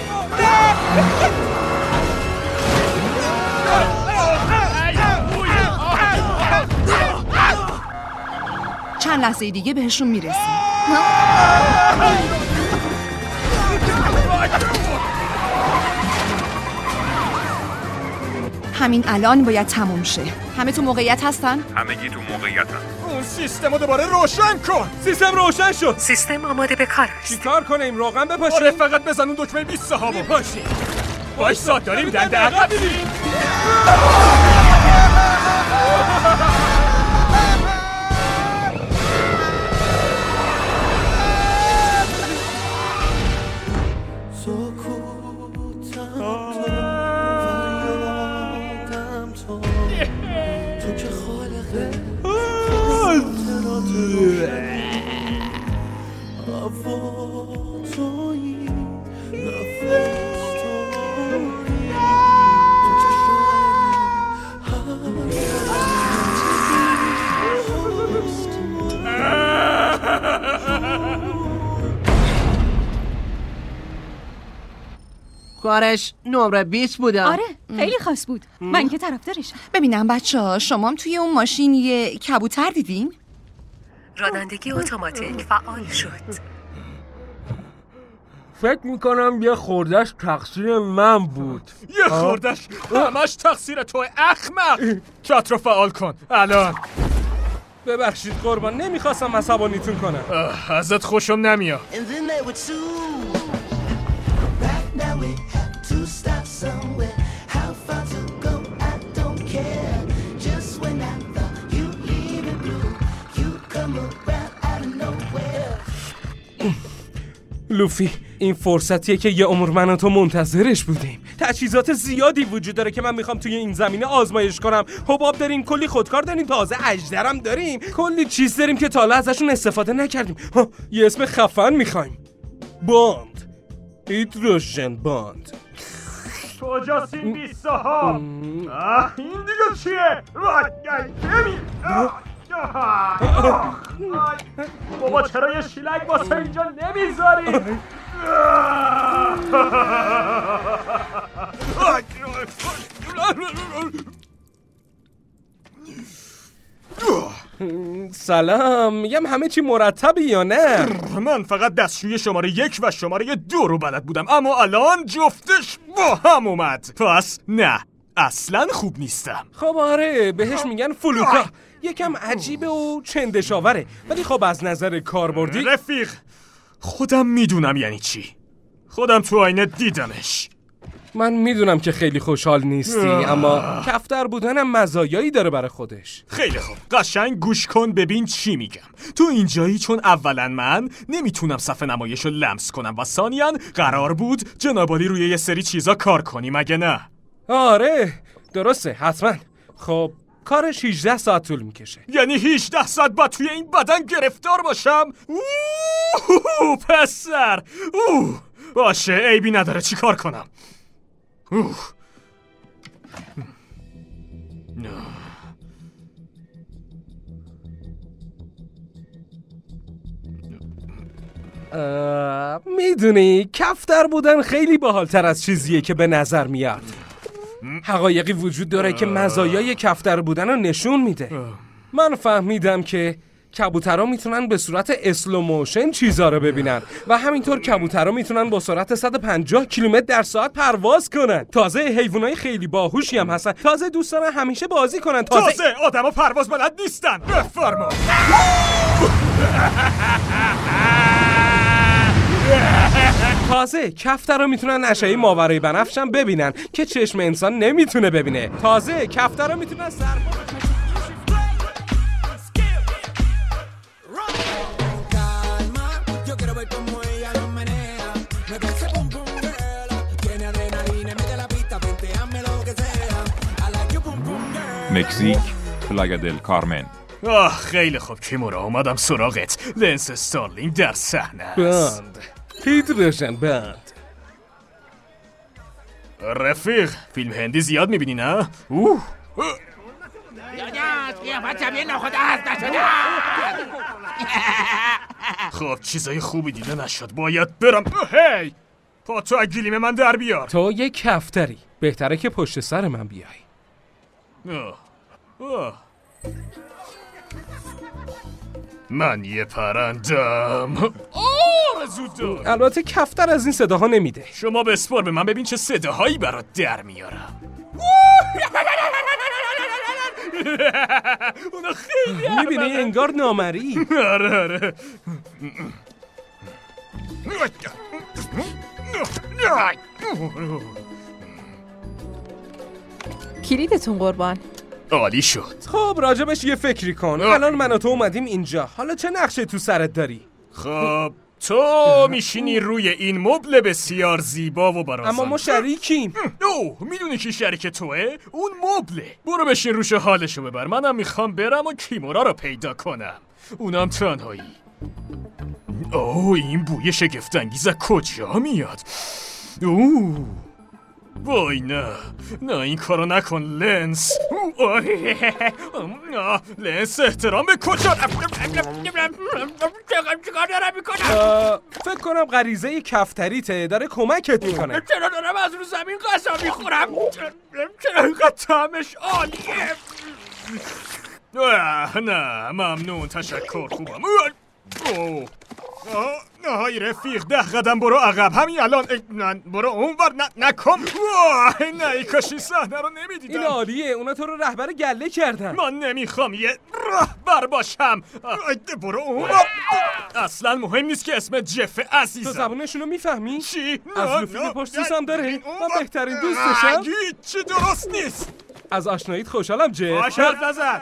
S14: چند لحظه دیگه بهشون میرسیم. همین الان باید تموم شه. همه تو موقعیت هستن؟
S6: همگی تو موقعیتن.
S5: اون سیستمو دوباره روشن کن.
S13: سیستم روشن شد.
S8: سیستم آماده به کار است.
S13: چیکار کنیم؟ روغن بپاشیم؟
S5: آره فقط بزن اون دکمه 20 صحابو. پاشی. وایسا داریم دنده عقب میریم.
S15: کارش نمره 20 بوده.
S11: آره خیلی خاص بود. من که طرفدارشم.
S14: ببینم بچه‌ها، شما هم توی اون ماشین یه کبوتر دیدین؟
S8: رانندگی اتوماتیک فعال شد.
S13: فکر میکنم یه خوردش تقصیر من بود.
S5: یه خوردش؟ همش تقصیر تو احمق. چات رو فعال کن الان.
S13: ببخشید قربان، نمیخواستم عصبانیتون کنم.
S5: ازت خوشم نمیاد.
S13: لوفی این فرصتیه که یه عمر من و تو منتظرش بودیم. تجهیزات زیادی وجود داره که من میخوام توی این زمینه آزمایش کنم. حباب داریم، کلی خودکار داریم، تازه اژدرم داریم، کلی چیز داریم که تا حالا ازشون استفاده نکردیم. یه اسم خفن میخوایم. باند، هیدروژن باند.
S5: کجاست این 20 ها؟ این دیگه چیه؟ بابا چرا یه شیلنگ واسه اینجا نمیذاری؟
S13: سلام، میگم همه چی مرتبه یا نه؟
S5: من فقط دستشوی شماره 1 و شماره 2 رو بلد بودم، اما الان جفتش با هم اومد. پس نه، اصلا خوب نیستم.
S13: خب آره، بهش میگن فلوکا. یکم عجیبه و چندشاوره، ولی خب از نظر کاربردی
S5: رفیق، خودم میدونم یعنی چی. خودم تو آینه دیدمش.
S13: من میدونم که خیلی خوشحال نیستی، اما کفتر بودنم مزایایی داره برای خودش.
S5: خیلی خوب، قشنگ گوش کن ببین چی میگم. تو اینجایی چون اولا من نمیتونم صفحه نمایش رو لمس کنم و ثانیاً قرار بود جنابالی روی یه سری چیزا کار کنی، مگه نه؟
S13: آره درسته، حتما. خب کارش 18 ساعت طول میکشه.
S5: یعنی 18 ساعت با توی این بدن گرفتار باشم؟ پسر باشه، عیبی نداره، چی کار کنم؟
S13: میدونی کفتر بودن خیلی باحال‌تر از چیزیه که به نظر میاد. حقایقی وجود داره که مزایای کفتر بودن رو نشون میده. من فهمیدم که کبوترها میتونن به صورت اسلو موشن چیزا رو ببینن و همینطور کبوترها میتونن با سرعت 150 کیلومتر در ساعت پرواز کنن. تازه حیوانای خیلی باهوشی هم هستن. تازه دوست دارن همیشه بازی کنن.
S5: تازه آدما پرواز بلد نیستن. بفرما.
S13: تازه کفترها میتونن اشعه ماورای بنفش هم ببینن که چشم انسان نمیتونه ببینه. تازه کفترها میتونن
S6: مکزیک، پلایا دل کارمن.
S5: خیلی خوب کیمورا، اومدم سراغت. لنس استارلینگ در صحنه است.
S13: باند، هیدروژن باند.
S5: رفیق، فیلم هندی زیاد میبینی نه؟ خب چیزای خوبی دیده نشد، باید برم. هی پا تو اگیلیم من در بیار.
S13: تو یه کفتری، بهتره که پشت سر من بیای.
S5: من یه پرندم.
S13: البته کفتر از این صداها نمیده.
S5: شما بسپار به من ببین چه صداهایی برات در میارم. اونا خیلی
S13: میبینی انگار نامری.
S5: آره
S1: کلیدتون قربان.
S5: عالی شد.
S13: خب راجبش یه فکری کن. الان من و تو اومدیم اینجا، حالا چه نقشه تو سرت داری؟
S5: خب تو میشینی روی این مبل بسیار زیبا و برازنده.
S13: اما ما شریکیم.
S5: میدونی کی شریک توه؟ اون مبله. برو بشین روش حالشو ببر. منم میخوام برم و کیمورا رو پیدا کنم، اونم تنهایی. این بوی شگفت‌انگیز کجا میاد؟ وای نه این کارو نکن لنس. لنس احترام به کجا؟
S13: فکر کنم غریزه کفتریته داره کمکت میکنه.
S5: چرا دارم از رو زمین غذا میخورم؟ چرا اینقدر طعمش عالیه؟ نه ممنون، تشکر، خوبم. های رفیق، 10 قدم برو عقب، همین الان. برو اونور. نکن. نه ای کاش این صحنه رو نمیدیدم.
S13: این عالیه، اونا تو رو رهبر گله کردن.
S5: من نمیخوام یه رهبر باشم. برو اونور. اصلا مهم نیست که اسم جف عزیزم.
S13: تو زبونشون رو میفهمی؟
S5: چی؟
S13: از لوفی پشتیس هم داره. من بهترین دوستشم.
S5: چی درست نیست.
S13: از آشناییت خوشحالم جف.
S5: باش حرف نزن.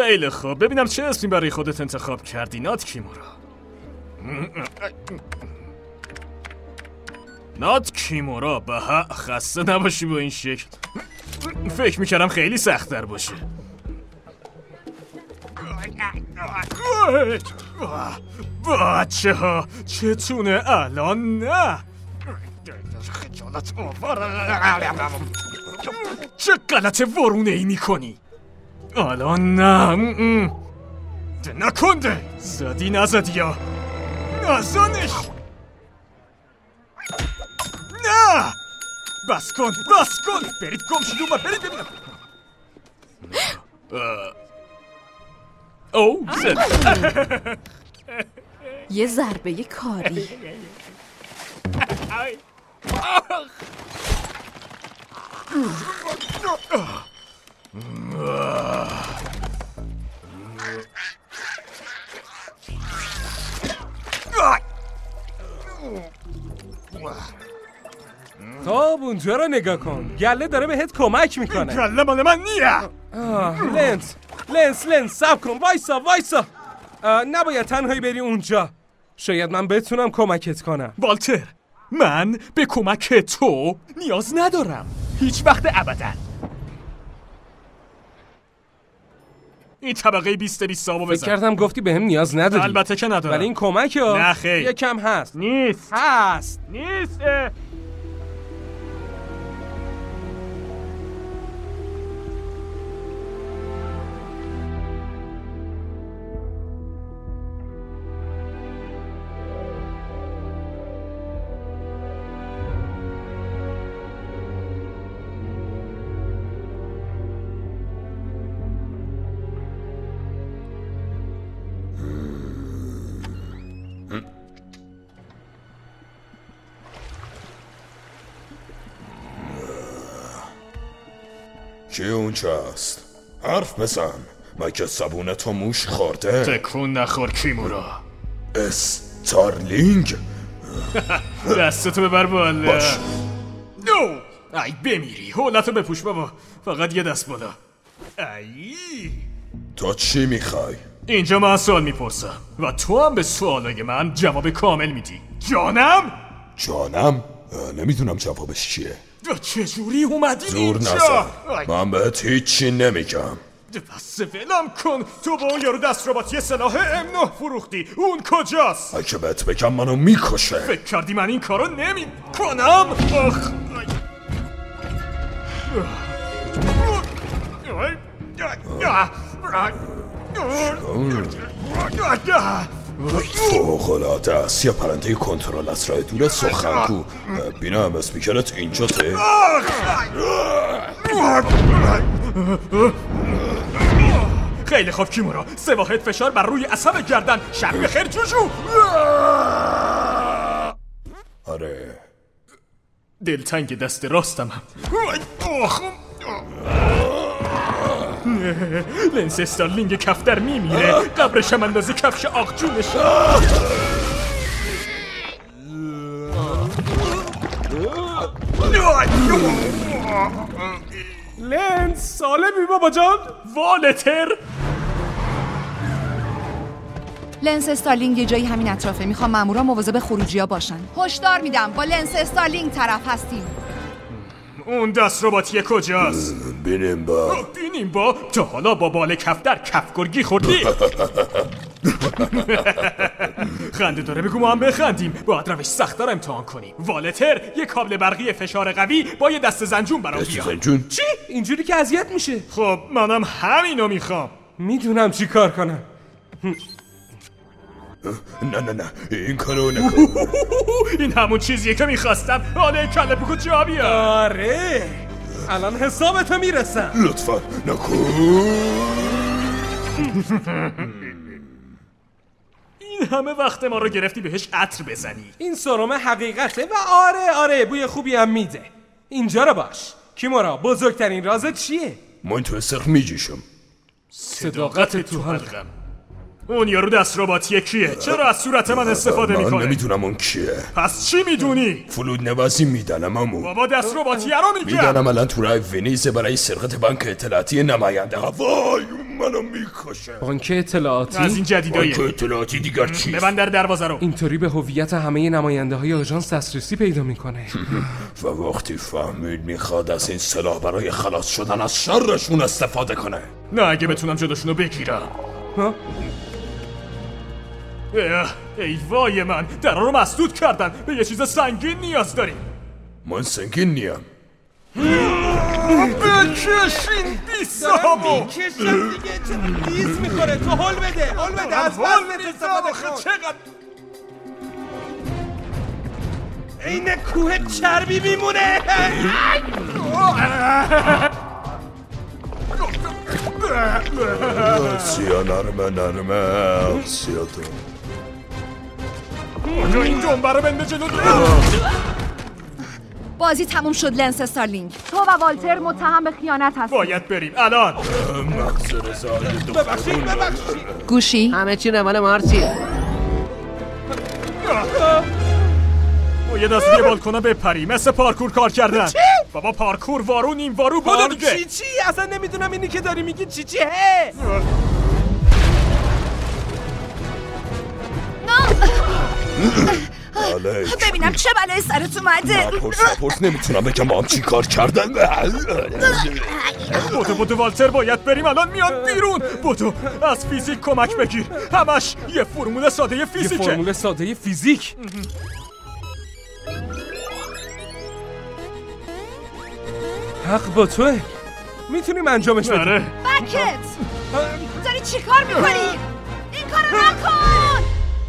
S5: خیلی خوب، ببینم چه اسمی برای خودت انتخاب کردی نات کیمورا. نات کیمورا، بها خسته نباشی با این شکل. فکر میکردم خیلی سخت در باشه. بچه ها چتونه الان؟ نه خجالت آور. چه غلط ورونه ای میکنی الان؟ نه نکنده. زدی نزدی یا نزانش. نه بس کن برید گم شید اومد. برید ببینم. او زد.
S1: یه ضربه کاری.
S13: تاب اونجا رو نگاه کن، گله داره بهت کمک میکنه.
S5: گله مال من نیه.
S13: لنس صبر کن، وایسا. نباید تنهایی بری اونجا. شاید من بتونم کمکت کنم.
S5: والتر، من به کمک تو نیاز ندارم هیچ وقت ابدا. این طبقه 20 آبو بزن.
S13: فکر کردم گفتی بهم نیاز نداری.
S5: البته که ندارم.
S13: ولی این کمکه.
S5: نه خیر.
S13: یکم هست.
S5: نیست.
S7: کی اونجا است؟ حرف بزن. مگه زبون تو موش خورده؟
S5: تکون نخور کیمورا.
S7: استارلینگ.
S5: دستتو ببر بالا.
S7: باش.
S5: نو ای بمیری. حولتو بپوش بابا. فقط یه دست بالا. ای
S7: تو چی میخوای؟
S5: اینجا من سوال میپرسم و تو هم به سوالای من جواب کامل میدی. جانم؟
S7: نمیدونم جوابش چیه.
S5: چجوری اومدی
S7: زور
S5: اینجا؟
S7: نزن. من بهت هیچی نمیگم.
S5: بس ولم کن. تو با اون یارو دست رباطی سلاح M9 فروختی. اون کجاست؟
S7: اگه بهت بگم منو میکشه.
S5: فکر کردی من این کارو نمی کنم؟
S7: فوق‌العاده است. یه پرنده کنترل از راه دور سخنگو. بینم اسپیکرت اینجا ته.
S5: خیلی خوب کیمورا. 3 واحد فشار بر روی عصب گردن. شب بخیر جوجو.
S7: آره
S5: دلتنگ دست راستم هم. لنس استارلینگ کفتر میمیره. قبرش هم اندازه کفش آق جونش. لنس سالمی بابا جان. والتر
S14: لنس استارلینگ یه جایی همین اطرافه. میخوام مامورا مواظب خروجی‌ها باشن. هشدار میدم با لنس استارلینگ طرف هستیم.
S5: اون دست رباطی کجاست؟
S7: بینیم
S5: با تا حالا با بال کفتر کفگرگی خوردی؟ خنده داره. بگو ما هم بخندیم. باید روش سخت‌تر امتحان کنیم. والتر یه کابل برقی فشار قوی با یه دست زنجون برام بیار.
S7: زنجون؟
S13: چی؟ اینجوری که اذیت میشه.
S5: خب منم همینو میخوام.
S13: میدونم چی کار کنم.
S7: نه این کارو نکن.
S5: این همون چیزیه که میخواستم. حالا کله بگو جا بیار.
S13: آره الان حسابتو میرسم.
S7: لطفا نکن.
S5: این همه وقت ما رو گرفتی بهش عطر بزنی.
S13: این سرم حقیقته و آره بوی خوبی هم میده. اینجا رو باش. کیمورا بزرگترین رازت چیه؟
S7: من تو سرخ میجیشم.
S5: صداقت تو حلقم. اون یارو دست رباطیه کیه؟ چرا از صورت من استفاده میکنه؟
S7: من نمیدونم اون کیه.
S5: پس چی میدونی؟
S7: فلود نوازی میدنم امو.
S5: بابا دست رباطیه رو میگم.
S7: میدنم الان تو رای ونیز برای سرقت بانک اطلاعاتی نماینده. وای منو میکشه.
S13: بانک اطلاعاتی؟
S5: از این جدیداییه.
S7: بانک اطلاعاتی دیگر چیست؟
S5: ببند در دروازه رو.
S13: اینطوری به هویت همه نماینده های آژانس دسترسی پیدا میکنه.
S7: و وقتی فهمید میخواد از این سلاح برای خلاص شدن از شرشون استفاده کنه.
S5: نه اگه بتونم جلوشونو بگیرم. ای وای من، درا رو مسدود کردن. به یه چیز سنگین نیاز داریم.
S7: من سنگین نیم.
S5: بکشین بیسامو.
S13: میکشم دیگه، چرا دیز میخوره؟ تو حل بده از وزنت استفاده کن.
S5: چقدر
S13: این کوه چربی میمونه.
S7: سیا نرمه سیا تو
S5: آجا این جنبه رو بنده جلو.
S14: بازی تموم شد لنس استارلینگ. تو و والتر متهم به خیانت هستی.
S5: باید بریم الان.
S13: ببخشید
S14: گوشی
S15: همه چی روال مارسی.
S5: یه دست یه بالکونا بپری مثل پارکور کار کردن. چی؟ بابا پارکور وارو نیم وارو بار دیگه.
S13: چی اصلا نمیدونم اینی که داری میگی چی
S14: ببینم چه بلایی سرت اومده.
S7: پرس نمیتونم بگم ما هم چی کار کردن.
S5: بودو والتر باید بریم الان میاد بیرون. بودو از فیزیک کمک بگیر. همش یه فرمول ساده فیزیکه.
S13: یه فرمول ساده فیزیک؟ حق با توه. میتونیم انجامش بدیم.
S14: بکت داری چی کار میکنی؟ این کارو نکن.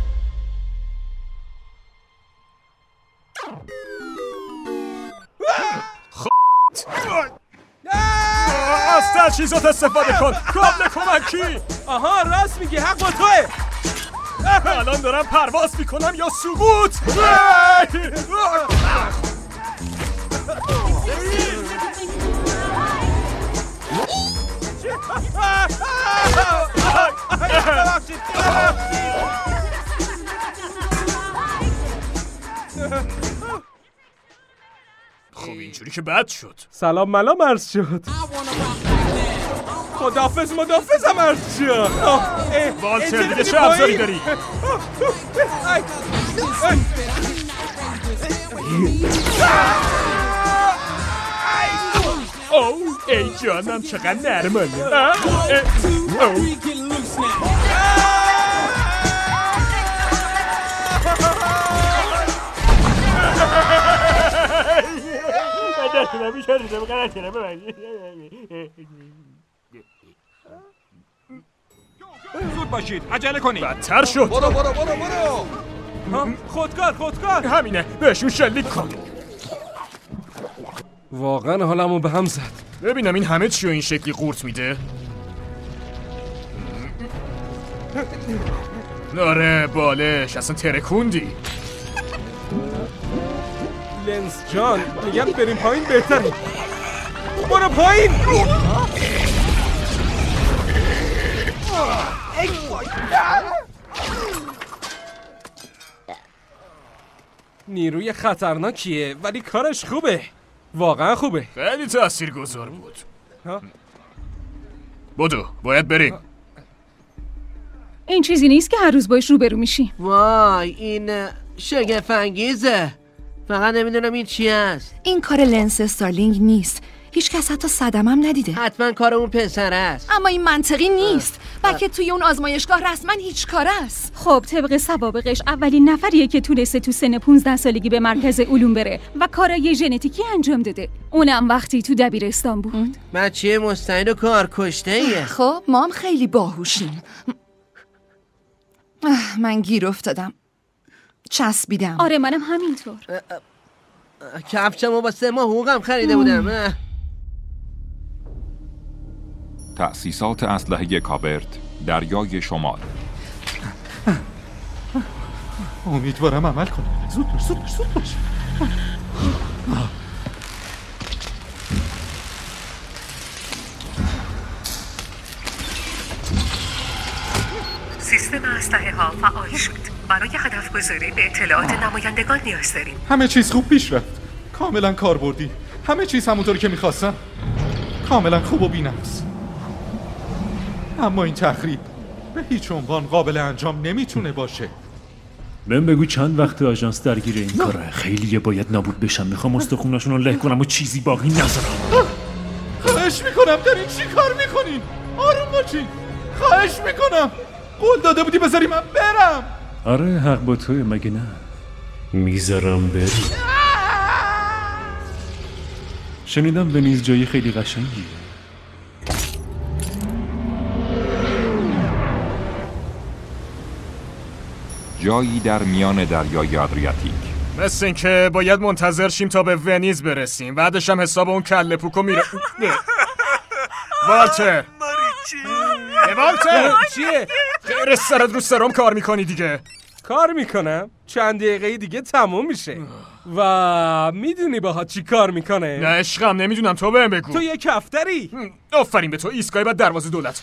S5: از تجهیزات استفاده کن. کابل کمکی.
S13: آها راست میگی، حق با توه.
S5: الان دارم پرواز میکنم یا سقوط. خب اینجوری که بد شد.
S13: سلام ملام عرض شد. خداحافظ مدافظم عرض شد.
S5: والتر دیگه چه ابزاری داری؟ اوه ای جانم چقدر نرمانه.
S6: زود باشید عجله کنید.
S5: بدتر شد.
S13: برو. خودکار
S5: همینه، بهشون شلیک کن.
S13: واقعا حالمو به هم زد.
S5: ببینم این همه چیو این شکلی قورت میده. آره بالش اصلا ترکوندی.
S13: لنس جان میگم بریم پایین بهتره. برو پایین. نیروی خطرناکیه ولی کارش خوبه. واقعا خوبه.
S5: خیلی تاثیرگذار بود. بدو باید بریم.
S11: این چیزی نیست که هر روز باش روبرو میشی.
S15: وای این شگفت انگیزه. فقط نمیدونم این چی است.
S14: این کار لنس استارلینگ نیست. هیچ کس حتی صدمم ندیده.
S15: حتما کار اون پسر است.
S14: اما این منطقی نیست. بلکه توی اون آزمایشگاه رسما هیچ کار است.
S11: خب طبق سوابقش اولین نفریه که تونسته تو سن 15 سالگی به مرکز علوم بره و کارای ژنتیکی انجام داده. اونم وقتی تو دبیرستان بود.
S15: بچه مستعد و کار کشته ایه.
S14: خب ما هم خیلی باهوشیم. من گیر افتادم. چسبیدم.
S11: آره منم همینطور.
S15: کفشمو با 3 ماه حقوقم خریده بودم.
S6: تأسیسات اسلحه کابرت دریای شمال.
S16: امیدوارم عمل کنه. زود باش.
S8: سیستم اسلحه ها فعال شد. برای هدف گذاری به اطلاعات نمایندگان نیاز داریم.
S16: همه چیز خوب پیش رفت. کاملا کاربردی. همه چیز همونطوری که میخواستم. کاملا خوب و بی‌نقص.
S6: اما این تخریب به هیچ عنوان قابل انجام نمیتونه باشه.
S10: من بگو چند وقت آژانس درگیر این کاره؟ خیلیه باید نابود بشم. میخوام استخوناشون رو له کنم و چیزی باقی نذارم.
S6: خواهش میکنم دارین چی کار میکنین؟ آروم باشین. خواهش میکنم. قول داده بودی بذاری من برم.
S10: آره حق با توه مگه نه؟ میذارم بری. شنیدم ونیز جایی خیلی قشنگی.
S6: جایی در میان دریای آدریاتیک.
S5: مثل این که باید منتظر شیم تا به ونیز برسیم. بعدش هم حساب اون کله پوکو میره. والتر والتر
S13: چیه؟
S5: خیر سرت رو سرم کار میکنی دیگه.
S13: کار میکنم؟ چند دقیقه دیگه تموم میشه. و میدونی باها چی کار میکنه؟
S5: نه عشقم نمیدونم، تو بهم بگو.
S13: تو یه کفتری.
S5: آفرین به تو. ایستگاه بعد دروازه دولت.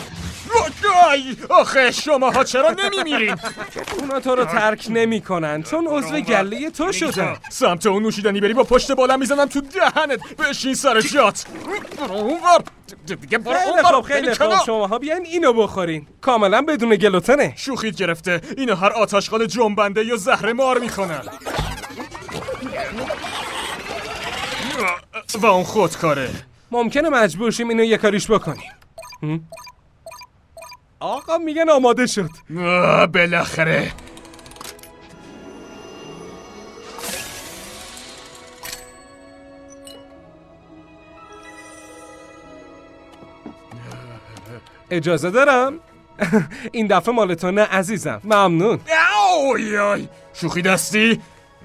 S5: آخه شماها چرا نمیمیرین؟
S13: اونا تو رو ترک نمیکنن چون عضو گله تو شدن.
S5: سمت اون نوشیدنی بری با پشت بالم میزنم تو دهنت. بشین سر جات.
S13: خیلی خوب شماها بیاین اینو بخورین. کاملا بدون گلوتنه.
S5: شوخیت گرفته. اینو هر آتشغال جنبنده یا زهره مار میکنن. و اون خودکاره.
S13: ممکنه مجبور شیم اینو یه کاریش بکنیم. آقا میگن آماده شد.
S5: بالاخره.
S13: اجازه دارم؟ این دفعه مال تو نه عزیزم. ممنون.
S5: اوی شوخی دستی؟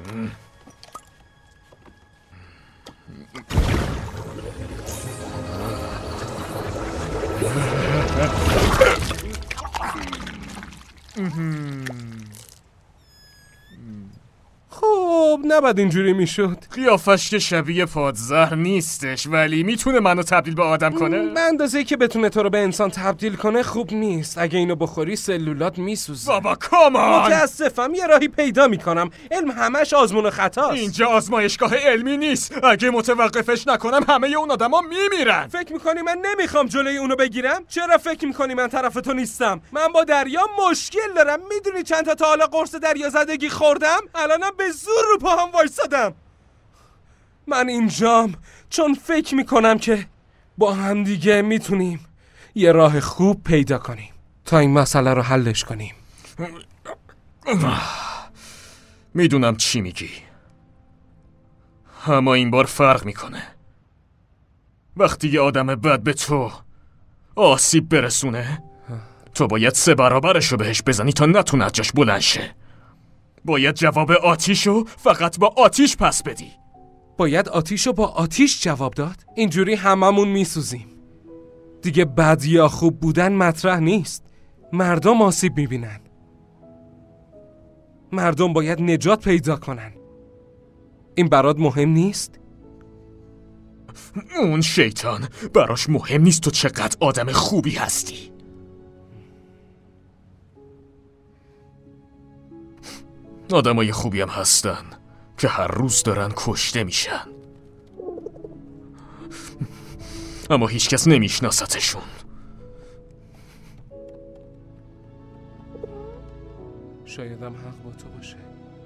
S13: خب نباید اینجوری میشد.
S5: قیافش که شبیه پادزهر نیستش ولی میتونه منو تبدیل به آدم کنه.
S13: به اندازه‌ای که بتونه تو رو به انسان تبدیل کنه خوب نیست. اگه اینو بخوری سلولات میسوزه.
S5: بابا کامان.
S13: متاسفم یه راهی پیدا میکنم. علم همش آزمون و خطاست.
S5: اینجا آزمایشگاه علمی نیست. اگه متوقفش نکنم همه اون آدما میمیرن.
S13: فکر میکنی من نمیخوام جلوی اونو بگیرم؟ چرا فکر میکنی من طرف تو نیستم؟ من با دریا مشکل دارم. میدونی چند تا حالا قرص دریازدگی خوردم؟ الانم به زور رو پاهم وایسادم. من اینجام چون فکر میکنم که با هم دیگه میتونیم یه راه خوب پیدا کنیم تا این مسئله رو حلش کنیم.
S5: میدونم چی میگی، اما این بار فرق میکنه. وقتی یه آدم بد به تو آسیب برسونه تو باید 3 برابرشو بهش بزنی تا نتونه از جاش بلند شه. باید جواب آتیشو فقط با آتیش پس بدی.
S13: باید آتیشو با آتیش جواب داد؟ اینجوری هممون میسوزیم. دیگه بد یا خوب بودن مطرح نیست. مردم آسیب میبینن. مردم باید نجات پیدا کنن. این برات مهم نیست؟
S5: اون شیطان براش مهم نیست تو چقدر آدم خوبی هستی. آدمای خوبی هم هستن که هر روز دارن کشته میشن، اما هیچ کس نمیشناستشون.
S13: شایدم حق با تو باشه.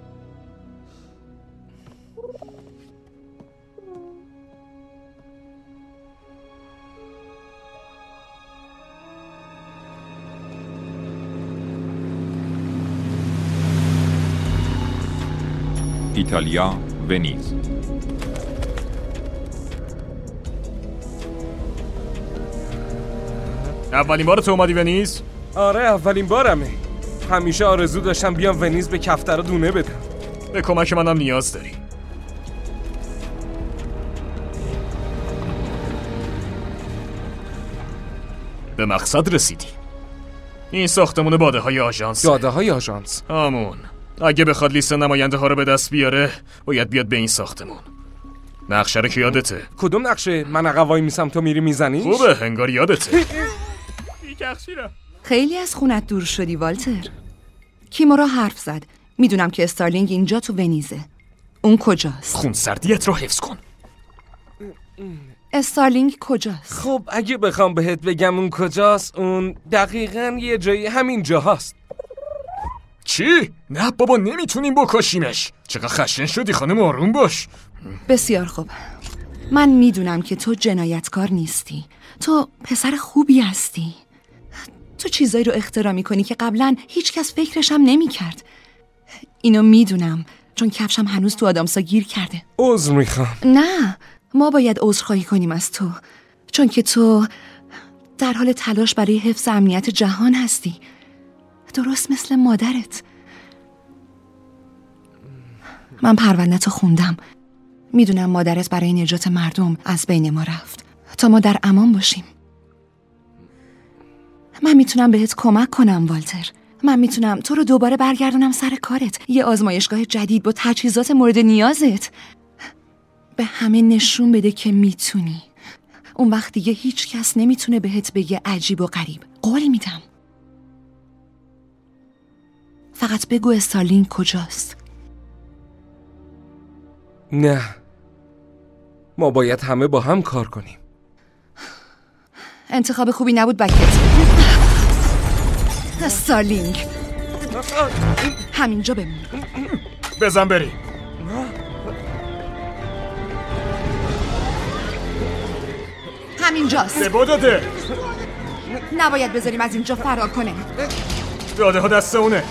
S6: ایتالیا، ونیز.
S5: اولین بار تو اومدی ونیز؟
S13: آره اولین بارمه. همیشه آرزو داشتم بیام ونیز به کفترا دونه بدم.
S5: به کمک منم نیاز داری. به مقصد رسیدی. این ساختمون باده های آژانس.
S13: داده های آژانس؟
S5: همون. اگه بخواد لیست نماینده ها رو به دست بیاره باید بیاد به این ساختمون. نقشه رو که یادته؟
S13: کدوم نقشه؟ من عقب وای میسم تو میری میزنیش؟
S5: خوبه انگار یادته.
S14: خیلی از خونت دور شدی والتر. کیمورا حرف زد. میدونم که استارلینگ اینجا تو ونیزه. اون کجاست؟
S5: خونسردیت رو حفظ کن.
S14: استارلینگ کجاست؟
S13: خب اگه بخوام بهت بگم اون کجاست، اون دقیقاً یه جایی همین جاهاست.
S5: چی؟ نه بابا نمیتونیم بکشیمش. چقدر خشن شدی خانم، آروم باش.
S14: بسیار خوب. من میدونم که تو جنایتکار نیستی. تو پسر خوبی هستی. تو چیزایی رو اختراع میکنی که قبلا هیچ کس فکرشم نمیکرد. اینو میدونم چون کفشم هنوز تو آدامسا گیر کرده.
S13: عذر میخوام.
S14: نه، ما باید عذرخواهی کنیم از تو، چون که تو در حال تلاش برای حفظ امنیت جهان هستی، درست مثل مادرت. من پرونده‌تو خوندم. میدونم مادرت برای نجات مردم از بین ما رفت تا ما در امان باشیم. من میتونم بهت کمک کنم والتر. من میتونم تو رو دوباره برگردونم سر کارت، یه آزمایشگاه جدید با تجهیزات مورد نیازت. به همه نشون بده که میتونی. اون وقت دیگه هیچ کس نمیتونه بهت بگه عجیب و غریب. قول میدم. فقط بگو استارلینگ کجاست.
S13: نه، ما باید همه با هم کار کنیم.
S14: انتخاب خوبی نبود بکت. استارلینگ همینجا بمون.
S5: بزن بریم.
S14: همینجاست.
S5: سبا داده.
S14: نباید بذاریم از اینجا فرار کنه.
S5: داده ها دست اونه.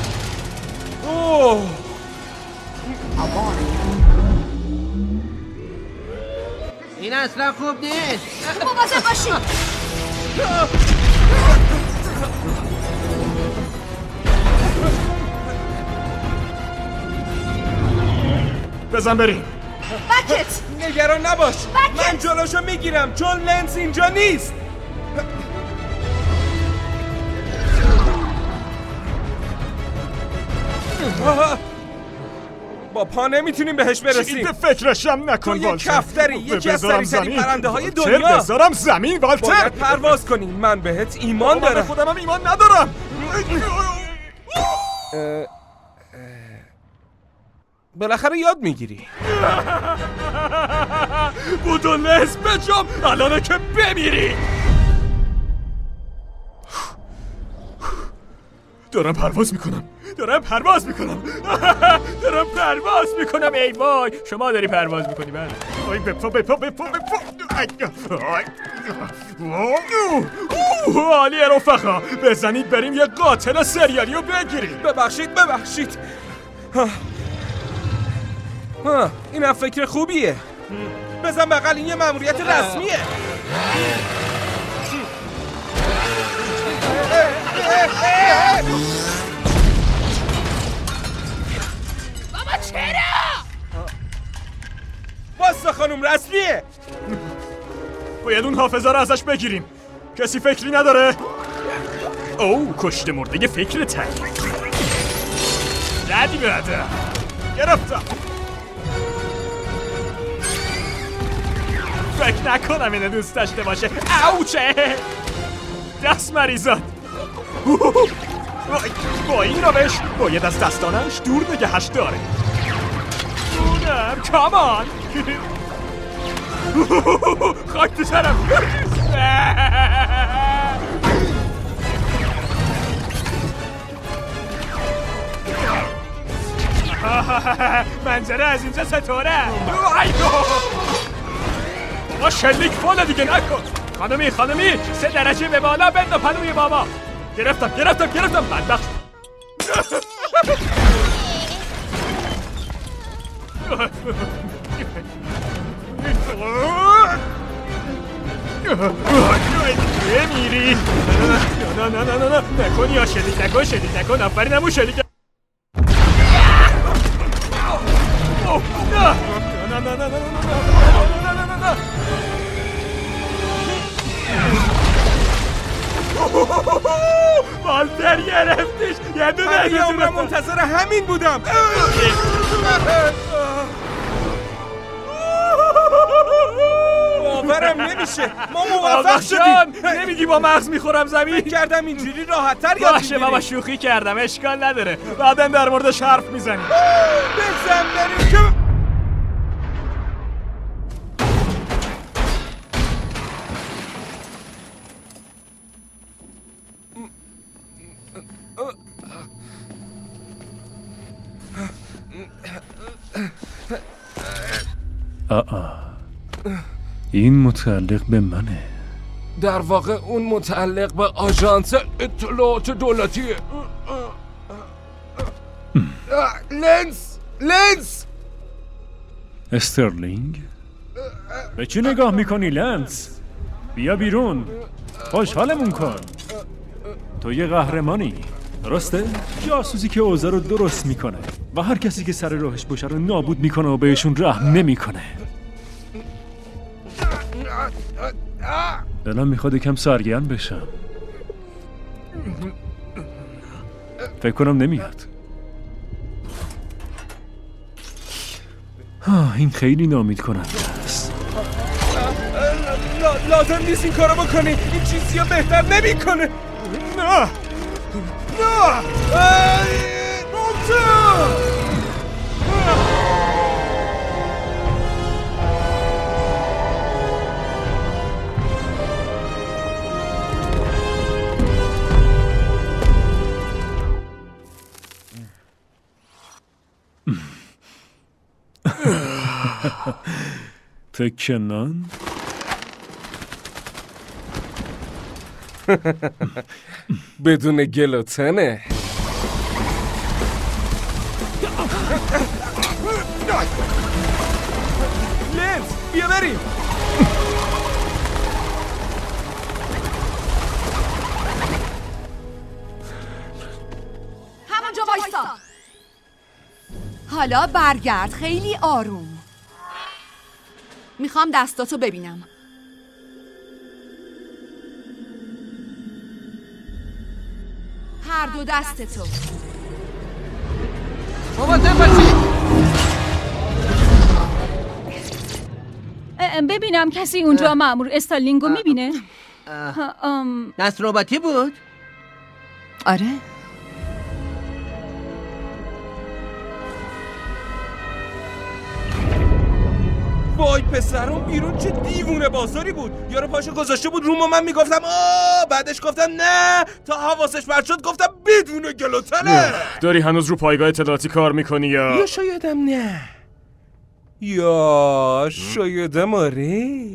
S15: این اصلا خوب نیست.
S2: مواظب باشی.
S5: بزن بریم.
S2: بکت
S13: نگران نباش،
S2: بکت.
S13: من جلوشو میگیرم چون لنس اینجا نیست. با پا نمیتونیم بهش برسیم.
S5: چی به فکرشم نکن
S13: تو
S5: والتر.
S13: یه کفتری، یکی از سریع‌ترین پرنده های دنیا.
S5: بذارم زمین والتر.
S13: باید پرواز کنیم. من بهت ایمان دارم.
S5: من خودم هم ایمان ندارم.
S13: بالاخره یاد میگیری.
S5: بودو لنس بجام الانه که بمیری. دارم پرواز میکنم. ای وای، شما داری پرواز میکنی. من وای بپا. عالیه رفقا، بزنید بریم یه قاتل سریالی رو بگیریم.
S13: ببخشید اینم فکر خوبیه. بزن بغل، این یه مأموریت رسمیه.
S2: بابا چرا؟
S13: واسه خانم رسمیه.
S5: باید اون حافظه رو ازش بگیریم. کسی فکری نداره؟ او کشته مرده یه فکر تنگ. ردی بده. گرفتم. فکر نکنم اینه دوست داشته باشه. اوچه دست مریضات. با این روش باید از دستانش دور نگهش داره. کامان خاک تو سرم. منظره از اینجا چطوره؟ بابا شلیک بالا دیگه نکن. خانمی 3 درجه به بالا بند پلوی بابا. گرفتم بدبخت. بمیری. نه نکن یا شلیک نکن. آفرین همون شلیک. نه والتر گرفتش. یه دونه
S13: یه عمر منتظر همین بودم. باورم نمیشه. ما موفق شدیم.
S5: نمیگی با مغز میخورم زمین؟
S13: فکر کردم اینجوری راحت‌تر یاد میگیری.
S5: باشه بابا شوخی کردم، اشکال نداره. بعدن در موردش حرف میزنیم.
S13: بزن بریم که
S10: این متعلق به منه.
S13: در واقع اون متعلق به آژانس اطلاعات دولتیه. لنس
S10: استرلینگ؟ به چی نگاه میکنی لنس؟ بیا بیرون، خوشحالمون کن. تو یه قهرمانی، درسته؟ جاسوسی که اوضاع رو درست میکنه و هر کسی که سر راهش باشه رو نابود میکنه و بهشون رحم نمیکنه. دلم میخواد یکم سرگرم بشم. فکر کنم نمیاد. این خیلی ناامید کننده است.
S13: لازم نیست این کارو بکنی. این چیزی رو بهتر نمیکنه. نه
S10: تکنان؟
S13: بدون گلوتنه. لنس بیا بریم.
S14: همونجا وایسا. حالا برگرد، خیلی آروم. میخوام دستاتو ببینم. هر دو دستتو.
S11: ببینم کسی اونجا مأمور استالینگو میبینه؟
S15: دست رباتی بود؟
S14: آره.
S13: وای پسرم بیرون چه دیوونه بازاری بود. یارو پاشو گذاشته بود روم و من میگفتم بعدش گفتم نه، تا حواسش پرت شد گفتم بدون گلوتنه.
S5: داری هنوز رو پایگاه اطلاعاتی کار میکنی یا
S13: شایدم نه، یا شایدم آره،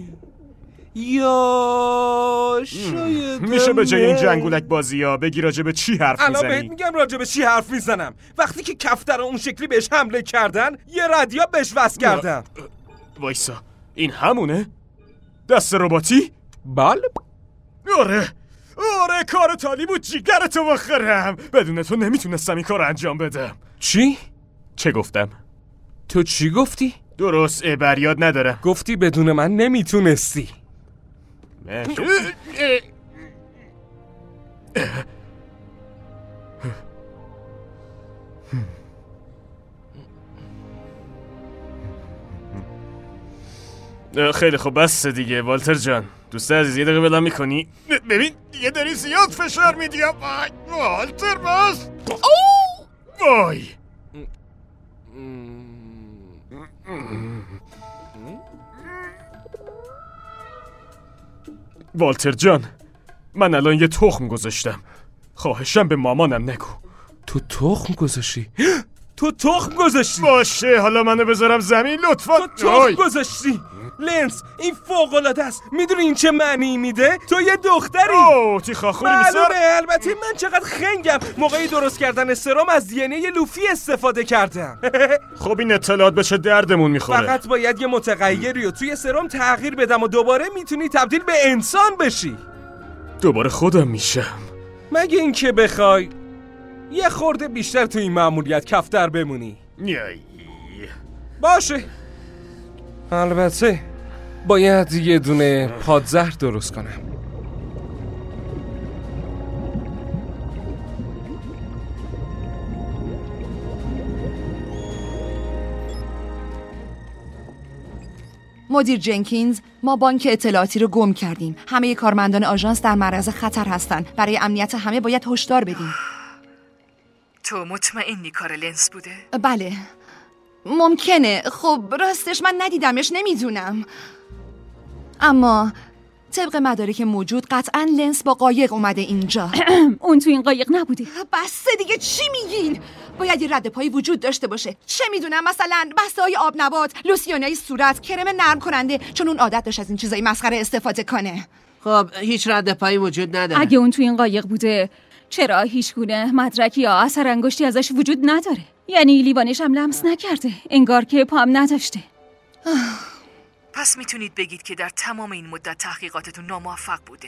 S13: یا شایدم
S5: میشه به جای این جنگولک بازی ها بگی راجع به چی حرف میزنی؟
S13: الان بهت میگم راجع به چی حرف میزنم. وقتی که کفتر اون شکلی بهش حمله کردن یه ردیا بهش وصل کردن.
S5: وایسا، این همونه؟ دست رباتی؟
S13: بله.
S5: آره کار تالی بود، جیگرتو بخورم. بدون تو نمیتونستم این کار انجام بدم.
S13: چی؟
S5: چه گفتم؟
S13: تو چی گفتی؟
S5: درست بریاد ندارم.
S13: گفتی بدون من نمیتونستی.
S5: خیلی خوب بس دیگه والتر جان. دوست عزیز یه دقیقه بلند میکنی؟ ببین دیگه داری زیاد فشار میدی. والتر بس. وای والتر جان، من الان یه تخم گذاشتم. خواهشم به مامانم نگو.
S13: تو تخم گذاشتی؟ تو تخم گذاشتی؟
S5: باشه حالا منو بذارم زمین لطفا.
S13: تو تخم گذاشتی؟ لنس این فوق‌العاده است. میدونی این چه معنی میده؟ تو یه دختری.
S5: تی خاخوری میسر.
S13: البته من چقدر خنگم. موقعی درست کردن سرم از دی ان ای لوفی استفاده کردم.
S5: خب این اطلاعات به چه دردمون میخوره؟
S13: فقط باید یه متغیری رو توی سرم تغییر بدم و دوباره میتونی تبدیل به انسان بشی.
S5: دوباره خودم میشم؟
S13: مگه این که بخوای یه خورده بیشتر توی این مأموریت کفتر بمونی. باشه. البته باید یه دونه پادزهر درست کنم.
S14: مدیر جنکینز، ما بانک اطلاعاتی رو گم کردیم. همه کارمندان آژانس در معرض خطر هستن. برای امنیت همه باید هشدار بدیم.
S8: تو مطمئنی کار لنس بوده؟
S14: بله ممکنه. خب راستش من ندیدمش، نمیدونم. اما طبق مدارک موجود قطعاً لنس با قایق اومده اینجا.
S11: اون تو این قایق نبوده.
S14: بس دیگه چی میگین؟ باید یه رد پایی وجود داشته باشه. چه میدونم، مثلا بسته‌های آب نبات، لوسیونای صورت، کرم نرم کننده، چون اون عادت داشت از این چیزای مسخره استفاده کنه.
S15: خب هیچ رد پایی وجود نداره.
S11: اگه اون تو این قایق بوده چرا هیچ گونه مدرکی یا اثر انگشتی ازش وجود نداره؟ یعنی لیوانش هم لمس نکرده، انگار که پام نداشته.
S8: پس میتونید بگید که در تمام این مدت تحقیقاتتون ناموفق بوده.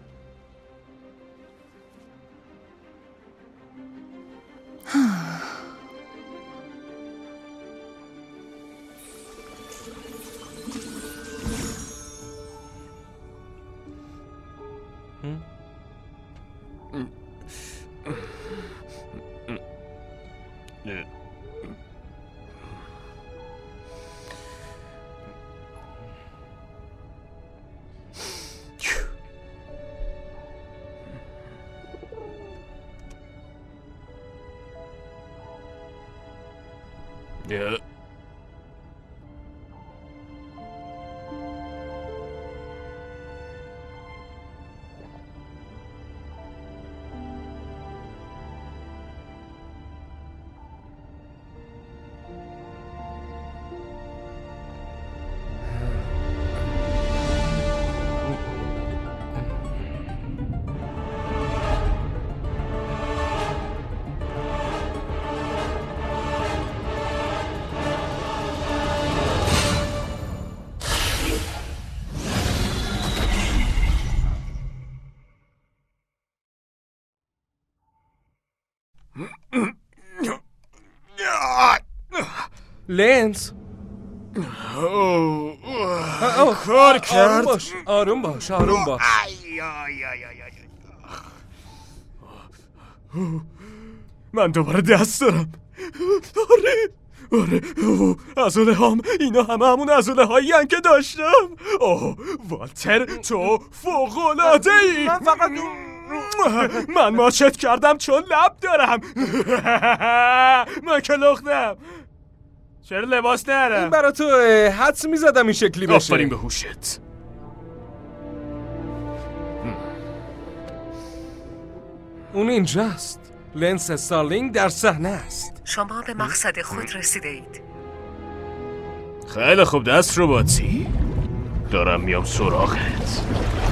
S13: لنز
S5: کار کرد.
S13: آروم باش
S5: من دوباره دست دارم. آره عضله هام، اینا همون عضله هایی هن که داشتم. والتر تو فوق‌العاده ای.
S13: من فقط
S5: من ماچت کردم چون لب دارم. من که لختم. چرا لباس ندارم؟
S13: این برا تو حدس میزدم این شکلی بشه.
S5: آفرین به هوشت.
S13: اون اینجاست. لنز استارلینگ در صحنه است.
S8: شما به مقصد خود رسیده اید.
S5: خیلی خوب دست رو باتی. دارم میام سراغت.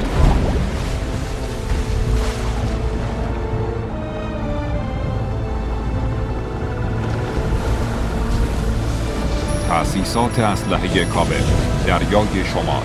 S17: تأسیسات اسلحه کابل، دریای شمال.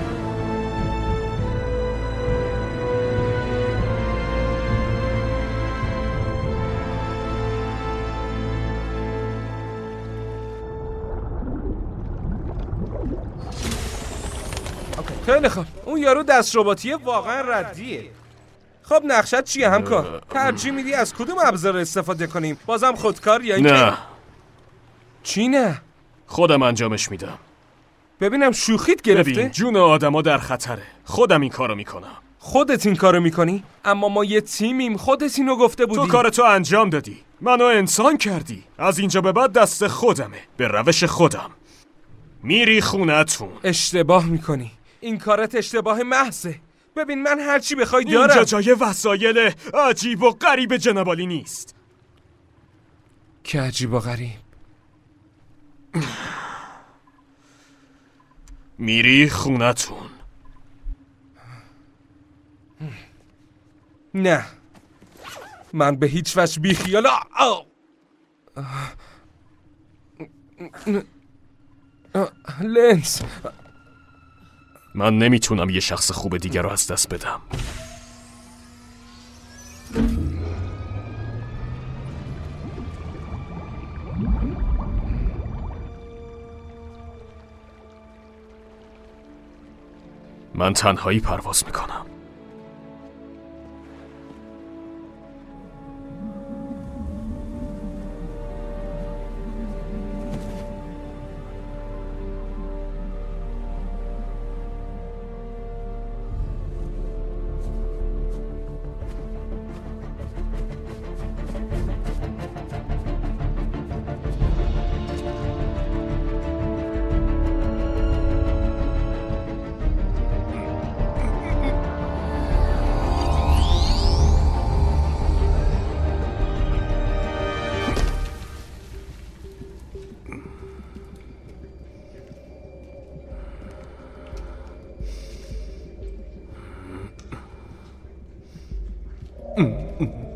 S13: خیلی خوب، اون یارو دست رباتیه واقعا ردیه. خب نقشت چیه همکار؟ ترجیح میدی از کدوم ابزار استفاده کنیم؟ بازم خودکار یا اینکه
S5: نه.
S13: چی نه؟
S5: خودم انجامش میدم.
S13: ببینم شوخیت گرفته؟
S5: ببین جون آدما در خطره. خودم این کارو میکنم.
S13: خودت این کارو میکنی؟ اما ما یه تیمیم، خودت اینو گفته بودی.
S5: تو کارتو انجام دادی. منو انسان کردی. از اینجا به بعد دست خودمه. به روش خودم. میری خونتون.
S13: اشتباه میکنی. این کارت اشتباه محضه. ببین من هرچی بخوای دارم.
S5: اینجا جای وسایل عجیب و غریب جناب عالی نیست.
S13: که عجیب و غریب؟
S5: میری خونتون.
S13: نه من به هیچ وجه بی خیال. لنز،
S5: من نمیتونم یه شخص خوب دیگر رو از دست بدم. من تنهایی پرواز میکنم.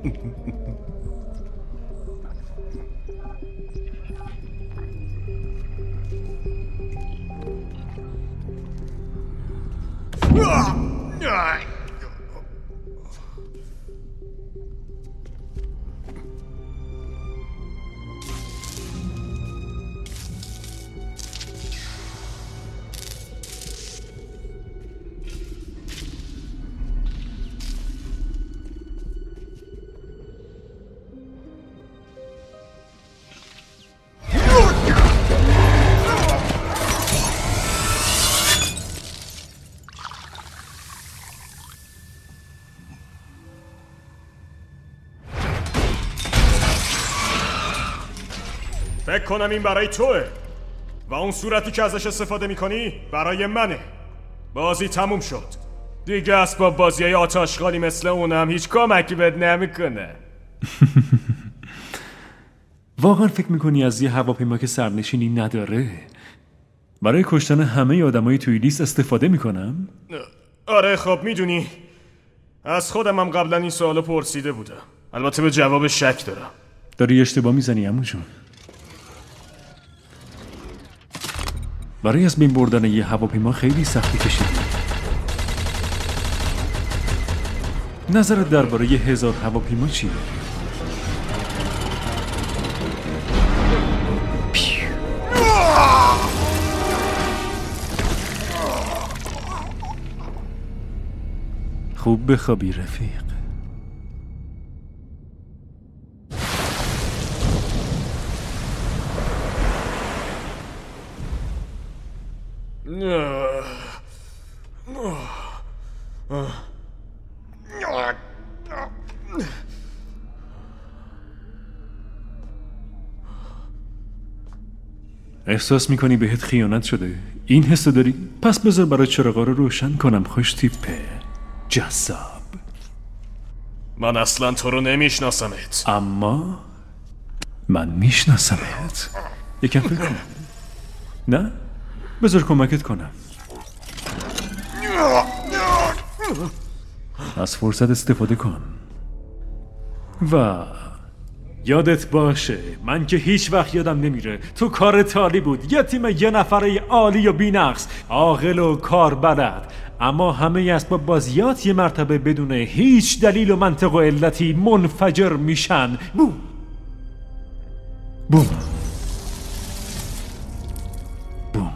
S5: فکر کنم این برای توه و اون صورتی که ازش استفاده میکنی برای منه. بازی تموم شد دیگه. اسباب بازیای آتشغالی مثل اونم هیچ کمکی بهت نمیکنه.
S10: واقعا فکر میکنی از یه هواپیما که سرنشینی نداره برای کشتن همه آدمای توی لیست استفاده میکنم؟
S5: آره خب میدونی از خودم هم قبلا این سوالو پرسیده بودم. البته به جواب شک دارم.
S10: داری اشتباه میزنی عمو جون. برای از بین بردن یه هواپیما خیلی سختی کشیدی. نظرت درباره 1000 هواپیما چیه؟ خوب بخوابی رفیق. احساس میکنی بهت خیانت شده؟ این حسو داری؟ پس بذار برای چراغا رو روشن کنم. خوش تیپه، جذاب.
S5: من اصلا تو رو نمیشناسمت.
S10: اما من میشناسمت. یکم فکر کن. نه؟ بذار کمکت کنم. از فرصت استفاده کن. و یادت باشه من که هیچ وقت یادم نمیره تو کارت عالی بود. یه تیم یه نفره عالی و بی‌نقص، عاقل و کار بلد، اما همه اسباب بازیات یه مرتبه بدون هیچ دلیل و منطق و علتی منفجر میشن. بوم بوم بوم.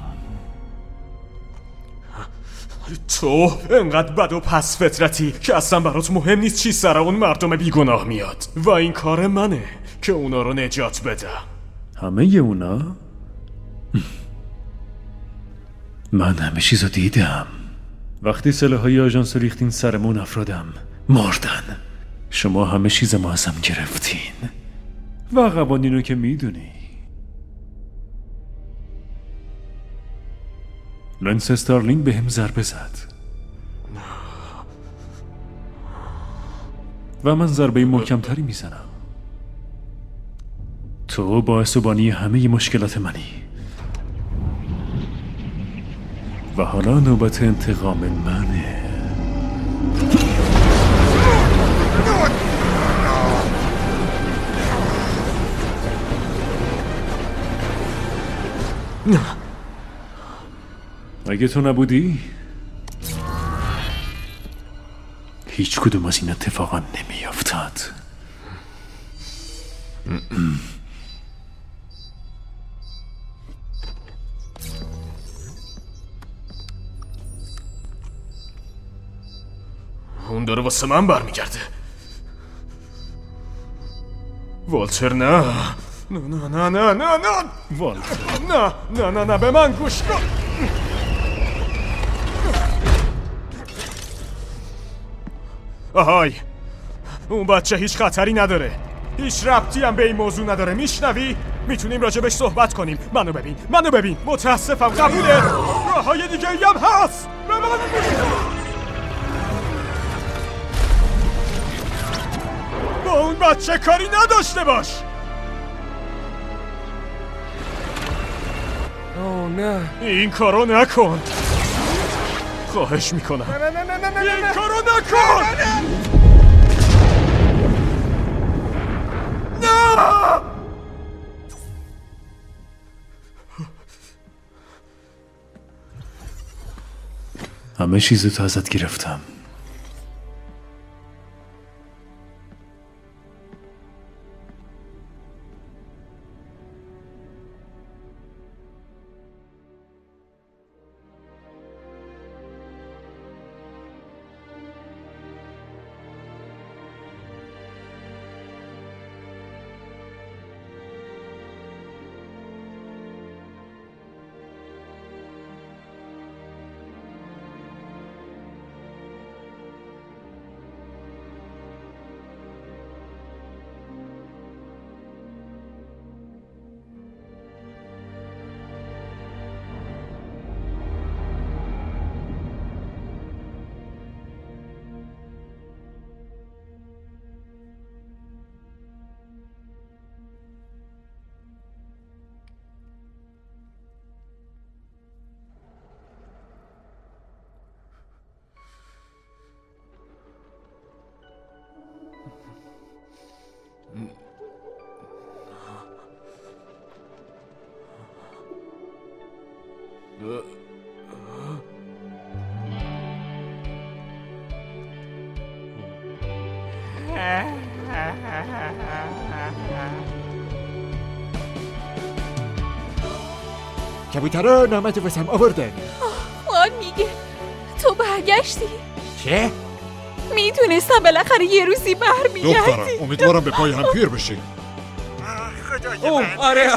S5: تو انقدر بد و پس فطرتی که اصلا برات مهم نیست چی سر اون مردم بیگناه میاد و این کار منه که اونا رو نجات بدم.
S10: همه اونا؟ من همه چیزو دیدم. وقتی سلاح‌های آژانس ریختین سرمون افرادم مردن. شما همه چیز ما ازم گرفتین و قوانینو که میدونی. لنس استارلینگ به هم ضربه زد و من ضربه محکمتری میزنم. تو باعث و بانی همه مشکلات منی و حالا نوبت انتقام منه. اگه تو نبودی هیچ کدوم از این اتفاقا نمی افتاد.
S5: اون داره واسه من برمیگرده. والتر نه نه نه نه نه نه نه
S10: والتر
S5: نه نه نه نه به من گوش کن. آهای اون بچه هیچ خطری نداره، هیچ ربطی هم به این موضوع نداره. میشنوی؟ میتونیم راجبش صحبت کنیم. منو ببین منو ببین. متاسفم قبوله. راههای دیگه هم هست. به من گوش کن. با اون بچه کاری نداشته باش.
S13: اوه نه
S5: این کارو نکن. خواهش میکنم این کارو نکن.
S10: همه چیزو ازت گرفتم.
S12: کبوترها نامت واسم آوردن.
S3: خوان میگه تو برگشتی.
S12: چه؟
S3: میتونستم بالاخره یه روزی برمیگردی.
S12: دخترم امیدوارم به پای هم پیر بشی.
S13: آره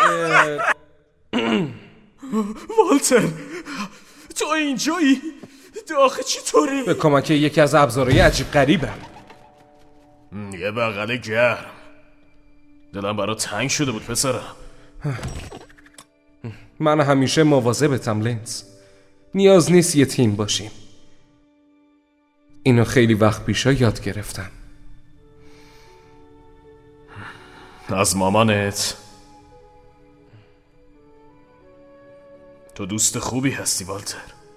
S5: والتر تو اینجایی؟ آخه چطوری؟
S13: به کمک یکی از ابزارهای عجیب غریبم.
S5: یه بغل گرم. دلم برا تنگ شده بود پسرم.
S13: من همیشه مواظبتم لنز. نیاز نیست یه تیم باشیم. اینو خیلی وقت پیشا یاد گرفتم.
S5: از مامانت. تو دوست خوبی هستی والتر.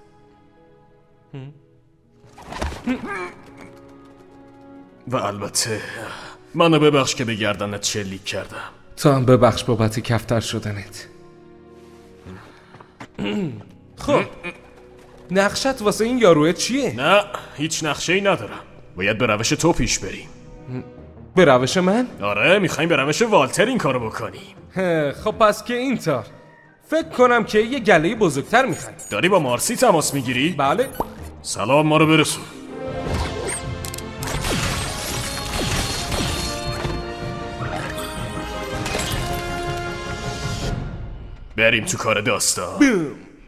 S5: و البته منو ببخش که به گردنت شلیک کردم.
S13: تو هم ببخش بابت کفتر شدنت. خب نقشت واسه این یاروه چیه؟
S5: نه هیچ نقشه‌ای ندارم. باید به روش تو پیش بریم.
S13: به روش من؟
S5: آره میخوایم به روش والتر این کارو بکنیم.
S13: خب پس که اینطور فکر کنم که یه گله بزرگتر میخوایم.
S5: داری با مارسی تماس میگیری؟
S13: بله.
S5: سلام ما رو برسون. بریم تو کار داستان.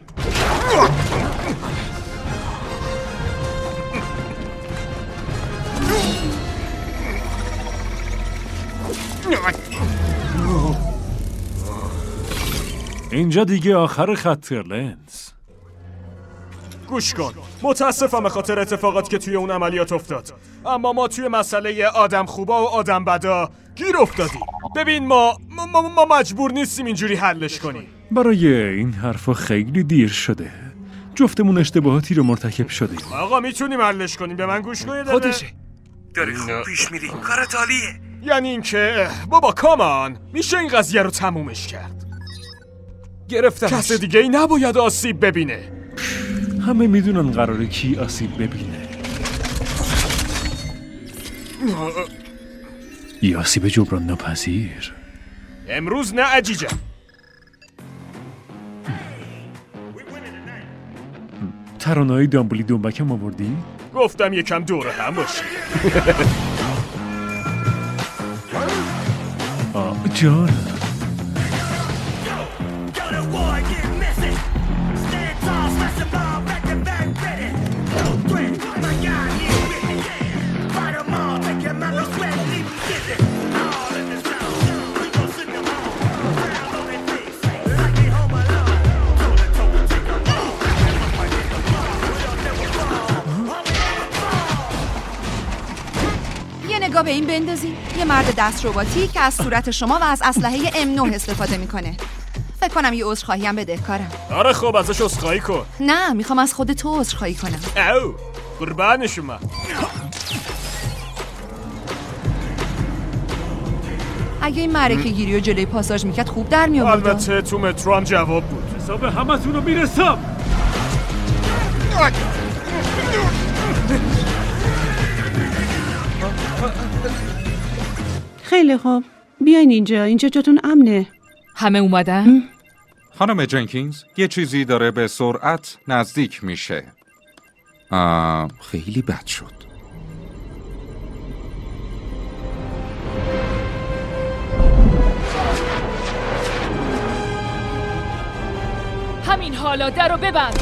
S10: اینجا دیگه آخر خط لنز.
S5: گوش کن، متاسفم به خاطر اتفاقات که توی اون عملیات افتاد، اما ما توی مسئله آدم خوبا و آدم بدا گیر افتادیم. ببین ما مجبور نیستیم اینجوری حلش کنیم.
S10: برای این حرفا خیلی دیر شده. جفتمون اشتباهاتی رو مرتکب شدیم.
S5: آقا میتونیم حلش کنیم. به من گوش کنید.
S13: خودشه.
S8: داری خوب پیش میری. کارت عالیه.
S5: یعنی این که بابا کامان میشه این قضیه رو تمومش کرد.
S13: گرفتمش.
S5: کس دیگه ای نباید آسیب ببینه.
S10: همه میدونن قراره کی آسیب ببینه. ای آسیب جبران ناپذیر.
S5: امروز نه عجیجه.
S10: ترانه‌های دامبلی دنبکم آوردی؟
S5: گفتم یکم دوره هم باشی.
S10: جان
S14: نگاه به این بندازین. یه مرد دست رباتی که از صورت شما و از اسلحه M9 استفاده میکنه. فکر کنم یه عذرخواهی هم بدهکارم.
S5: آره خب ازش عذرخواهی کن.
S14: نه میخوام از خود تو عذرخواهی کنم.
S5: او قربان شما.
S14: اگه این معرکه گیری و جلوی پاساژ میکرد خوب در میآورد.
S5: البته تو مترو هم جواب بود.
S10: حساب همتون رو میرسم.
S18: خیلی خوب، بیاین اینجا جاتون امنه.
S14: همه اومدن؟
S17: خانم جنکینز، یه چیزی داره به سرعت نزدیک میشه. خیلی بد شد.
S11: همین حالا در رو ببند.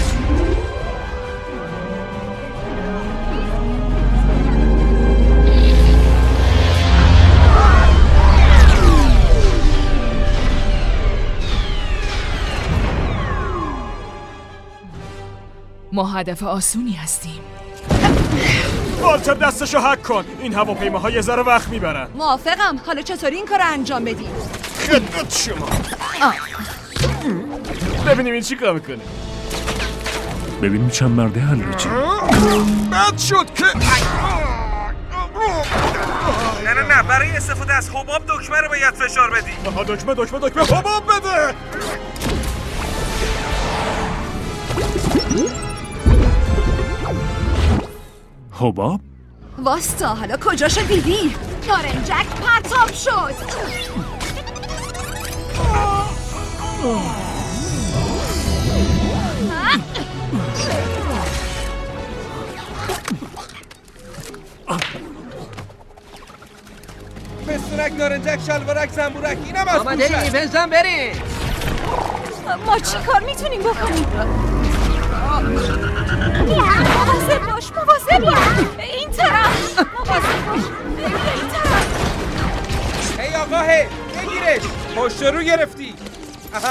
S3: ما هدف آسونی هستیم.
S5: والتر دستشو حک کن. این هواپیماها یه ذره وقت میبرن.
S14: موافقم. حالا چطوری این کار انجام بدیم؟
S5: خدمت شما. ببینیم این چی کار میکنه.
S10: ببینیم چند مرده حل میشه.
S5: بد شد که
S13: نه برای استفاده از حباب دکمه رو باید فشار بدی.
S5: آها دکمه حباب بده.
S10: حباب؟
S14: واستا حالا کجاشو دیدی؟ نارنجک پرتاب شد.
S13: پستونک، نارنجک، شلوارک، زنبورک، اینم از
S15: آمده این بزن بریم.
S11: ما چی کار میتونیم بکنیم؟ مواظب باش. این طرف. مواظب باش. این طرف.
S13: ای آقا بگیرش. پشت رو گرفتی. آها.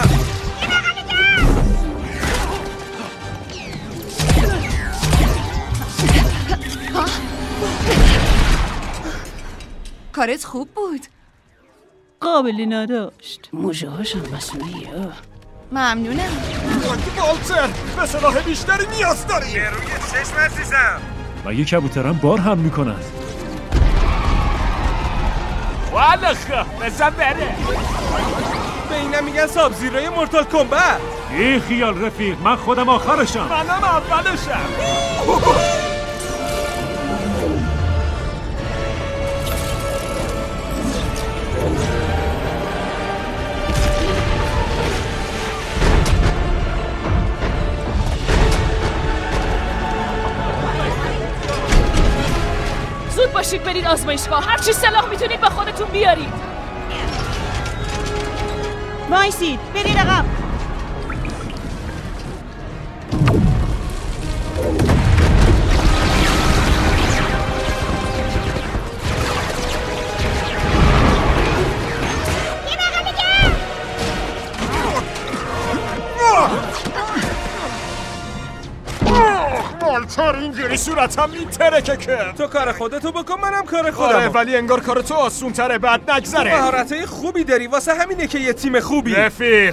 S14: کارت خوب بود.
S18: قابلی نداشت.
S15: موجه هاشم مصنوعیه.
S14: ممنونم.
S5: والتر به سلاح بیشتری نیاز داری.
S13: روی چشم عزیزم.
S10: و یه کبوترم بار هم میکنن.
S5: والا خواه بزن بره.
S13: به اینم میگن ساب زیروی مورتال کمبت.
S10: بی خیال رفیق، من خودم آخرشم.
S5: منم اولشم.
S11: زود باشید برید آزمایشگاه. هر چی سلاح میتونید با خودتون بیارید.
S18: وایسید برید عقب.
S5: والتر اینجوری صورتم میترکه که.
S13: تو کار خودتو بکن، منم کار خودم.
S5: آره ولی انگار کار تو آسون تره، بعد نگذره.
S13: مهارتای خوبی داری، واسه همینه که یه تیم خوبی.
S5: رفیق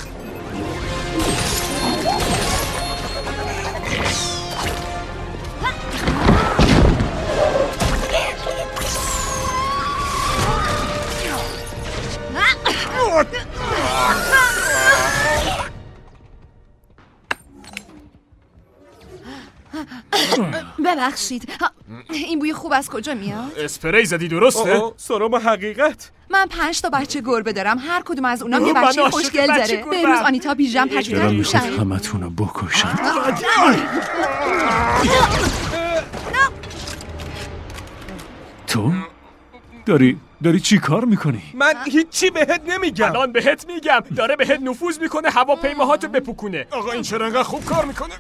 S14: ببخشید، این بوی خوب از کجا میاد؟
S5: اسپری زدی درسته؟
S13: سرم حقیقت.
S14: من 5 تا بچه گربه دارم، هر کدوم از اونام یه بچه خوشگل داره. به روز آنیتا بیژن پژوهش میشن.
S10: همتونو بکشن. تو داری چی کار میکنی؟
S13: من هیچی بهت نمیگم.
S5: الان بهت میگم. داره بهت نفوذ میکنه هواپیماهاتو بپوکونه. آقا این چرا انقدر خوب کار میکنه؟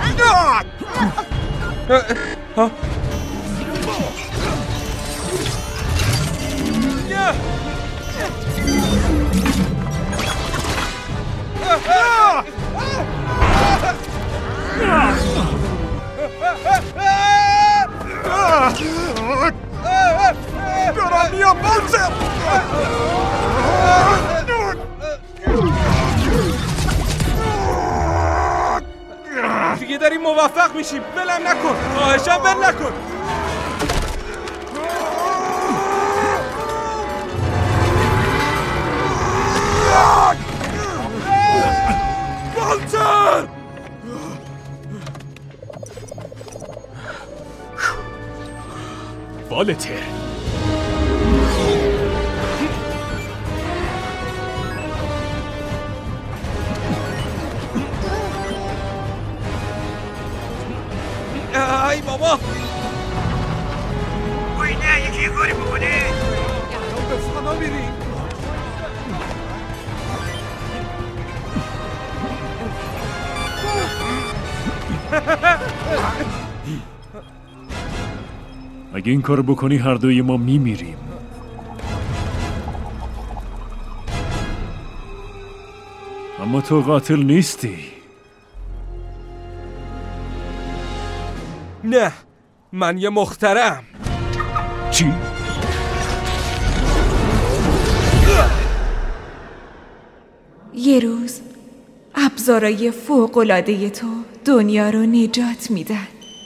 S5: دارم میام والتر.
S13: دیگه داری موفق میشی. بلم نکن، خواهشم بل نکن.
S5: خیالته.
S13: ای بابا
S19: وای نه، یکی یه کاری بکنه.
S6: به فنا میریم.
S10: اگه این کار بکنی هر دوی ما میمیریم. اما تو قاتل نیستی.
S13: نه، من یه مخترم.
S10: چی؟
S3: یه روز ابزارای فوق‌العاده تو دنیا رو نجات میدن.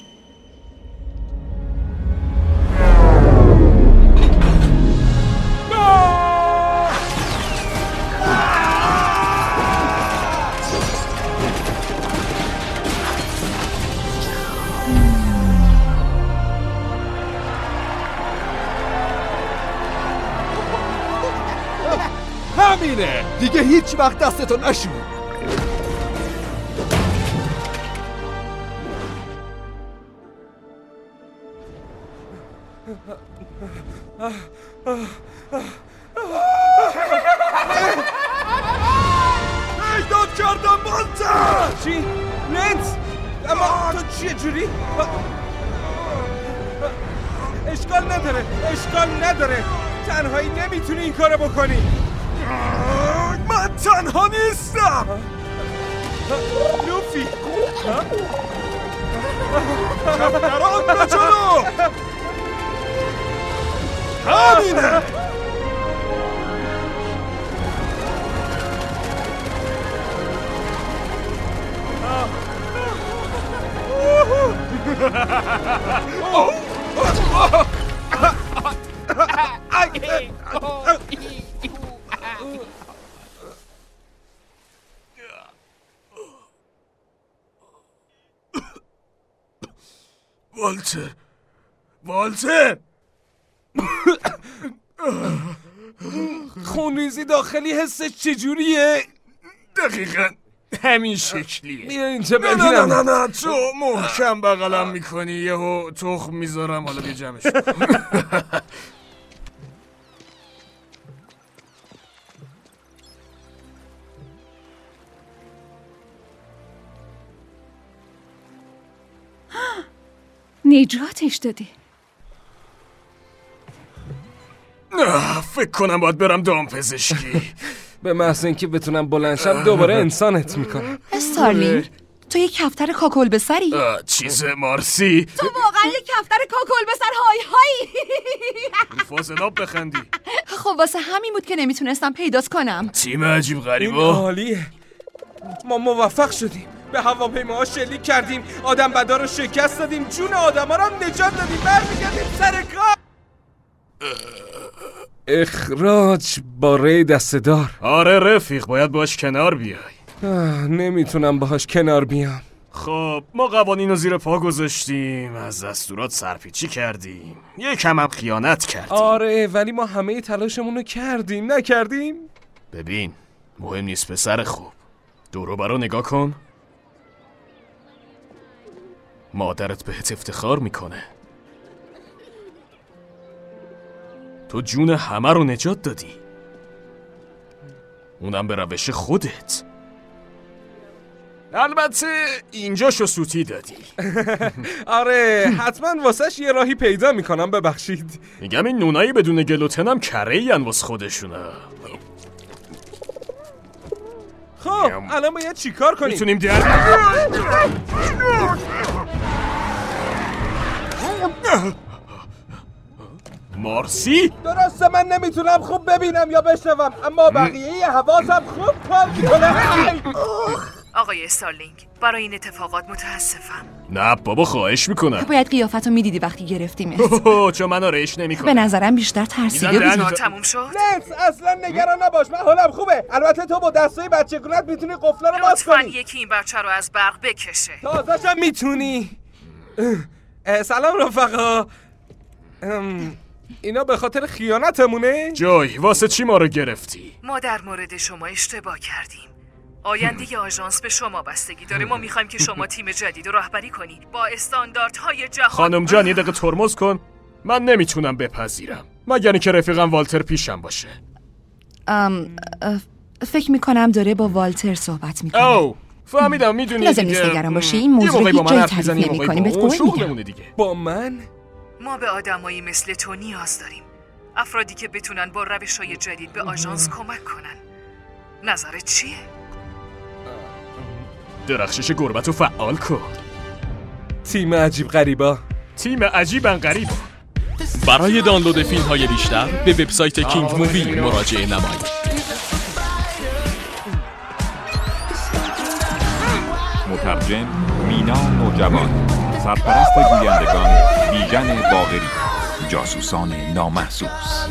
S16: همینه دیگه، هیچ وقت دستتو نشون.
S6: ایداد کردم والتر.
S13: چی؟ لنز؟ اما تو چیه جوری؟ اشکال نداره تنهایی نمیتونی این کارو بکنی.
S6: من تنها نیستم.
S13: لوفی
S6: کفتران به جلو. همینه. والتر
S13: خونریزی داخلی حسش چجوریه؟
S5: دقیقاً همین شکلیه.
S13: بیا اینجا ببینم.
S5: نه تو محکم بغلم میکنی، یهو تخم میذارم. حالا بیا جمعش
S11: نجاتش دادی.
S5: نه، فکر کنم باید برم دامپزشکی.
S13: به محض اینکه بتونم بلندشم دوباره انسانت میکنم.
S14: استارلینگ، تو یه کفتر کاکل به سری؟
S5: چیز مارسی،
S14: تو واقعا یه کفتر کاکل به سر های
S5: فاضلاب بخندی.
S14: خب واسه همین بود که نمیتونستم پیداش کنم.
S5: تیم عجیب غریبا.
S13: این عالیه. ما موفق شدیم، به هواپیماها شلیک کردیم، آدم بدا رو شکست دادیم، جون آدما رو نجات دادیم، برمیگردیم سر کار. اخراج با ری دسته‌دار.
S5: آره رفیق، باید باش کنار بیای.
S13: نمیتونم باهاش کنار بیام.
S5: خب ما قوانین رو زیر پا گذاشتیم، از دستورات سرپیچی کردیم، یکم هم خیانت کردیم.
S13: آره ولی ما همه تلاشمون رو کردیم، نکردیم؟
S5: ببین مهم نیست پسر خوب، دورو برا نگاه کن. مادرت بهت افتخار میکنه. تو جون همه رو نجات دادی، اونم به روش خودت. البته اینجاشو سوتی دادی.
S13: آره حتما واسش یه راهی پیدا میکنم، ببخشید.
S5: میگم این نونایی بدون گلوتن هم کره‌ای ان واس خودشونه.
S13: خب الان باید چی کار کنیم؟
S5: میتونیم مارسی؟
S13: درسته من نمیتونم خوب ببینم یا بشنوم، اما بقیه حواسم خوب کار میکنه.
S8: آقای استارلینگ، برای این اتفاقات متاسفم.
S5: نه بابا خواهش میکنم.
S14: باید قیافتو میدیدی وقتی گرفتیمش.
S5: چون منو ریش نمیکنه.
S14: به نظرم بیشتر ترسیده بود.
S8: تموم شد؟
S13: لنز اصلا نگران نباش، من حالم خوبه. البته تو با دستای بچگونت میتونی قفلا رو باز کنی.
S8: لطفاً یکی این بچه رو از برق بکشه.
S13: تازه‌شم میتونی. سلام رفقا. اینا به خاطر خیانتمونه؟
S5: جوی واسه چی ما رو گرفتی؟
S8: ما در مورد شما اشتباه کردیم. آینده آژانس به شما بستگی داره. ما میخوایم که شما تیم جدید رو رهبری کنی با استانداردهای جهان.
S5: خانم جان یه دقیقه ترمز کن. من نمیتونم بپذیرم مگر اینکه رفیقم والتر پیشم باشه.
S14: فکر میکنم داره با والتر صحبت میکنه.
S5: او فهمیدم. میدونی
S14: لازم نیست نگران باشی. این موضوع هیچ جایی تعریف نمی‌کنیم. بهت قول میدم.
S13: با من؟
S8: ما به آدمایی مثل تو نیاز داریم. افرادی که بتونن با روش‌های جدید به آژانس کمک کنن. نظرت چیه؟
S5: درخشش گربتو فعال کن.
S13: تیم عجیب غریبا.
S5: تیم عجیبن غریبا.
S19: برای دانلود فیلم های بیشتر به وبسایت کینگ مووی مراجعه نمایید.
S17: مترجم مینا نوجوان، سرپرست گویندگان بیژن باقری، جاسوسان نامحسوس.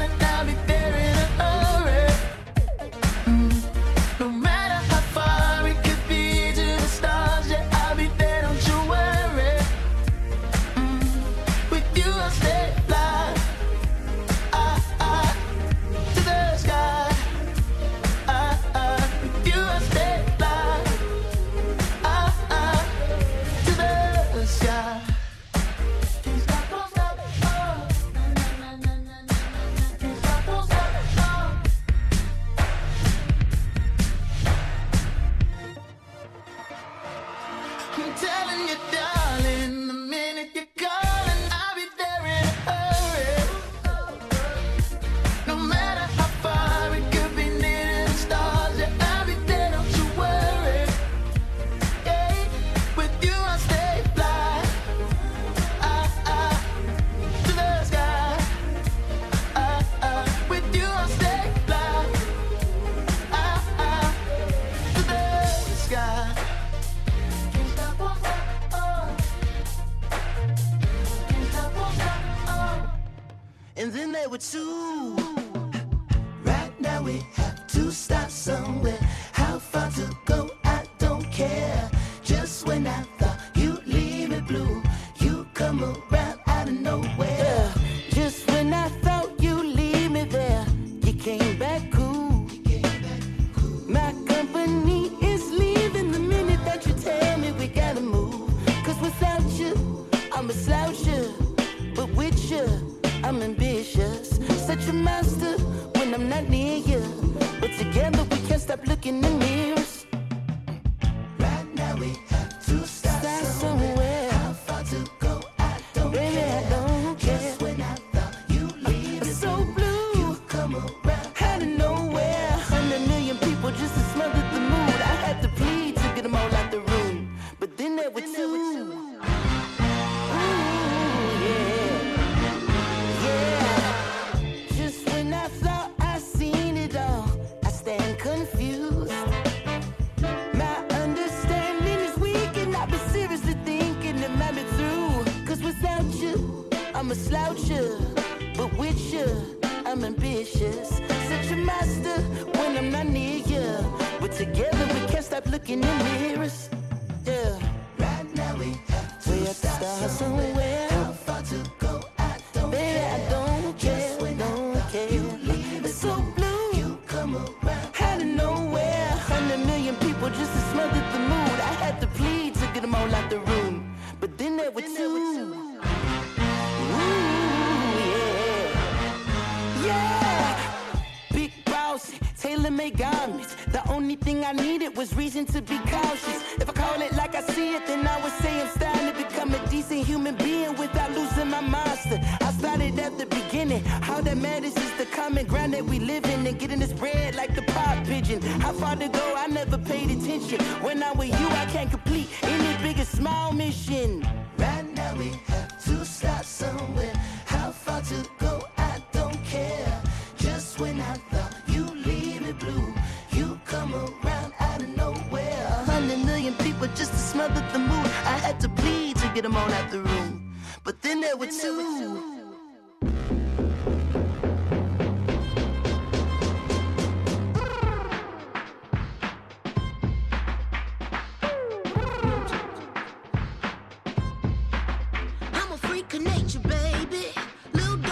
S20: Nature, baby. Little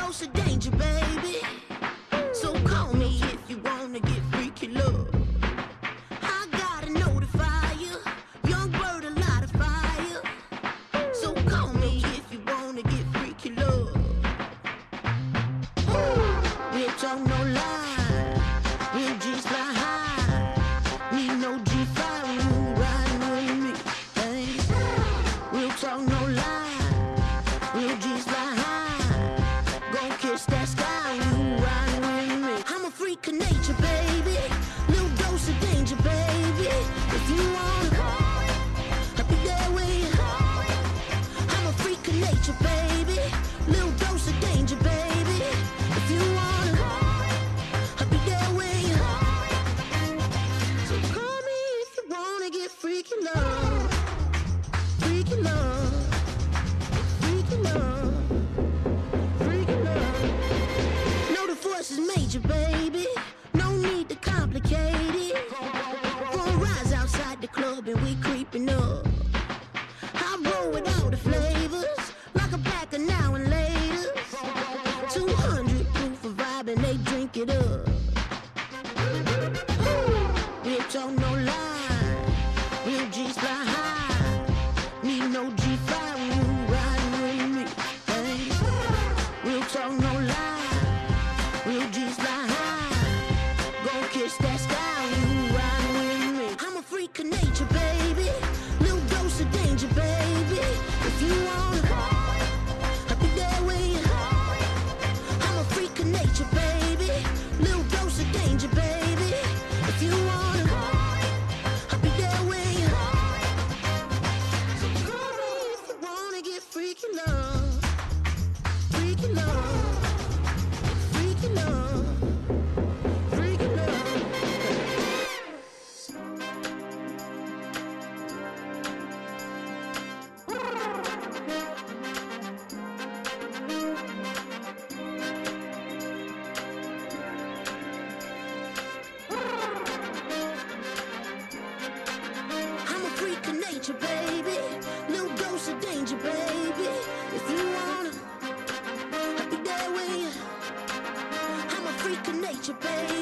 S20: club and we creeping up. I roll with all the flavors, like a pack of now and later. 200 proof of vibe and they drink it up. Real talk, no lie. Real G's fly high. Need no G5 when you riding with me. Hey. Real talk, no lie. Real G's fly high. Go kiss that sky when you riding with me. I'm a freak of nature, baby. Little dose of danger, baby. If you wanna, I'll be there with you. I'm a freak of nature, baby. Little dose of danger, baby. If you wanna, I'll be there with you. So call me if you wanna get freaky love. Freaky love. Freaky love. Freaky love. I'm a freak of nature, baby. Little dose of danger, baby. If you wanna, I'll be there with you. I'm a freak of nature, baby.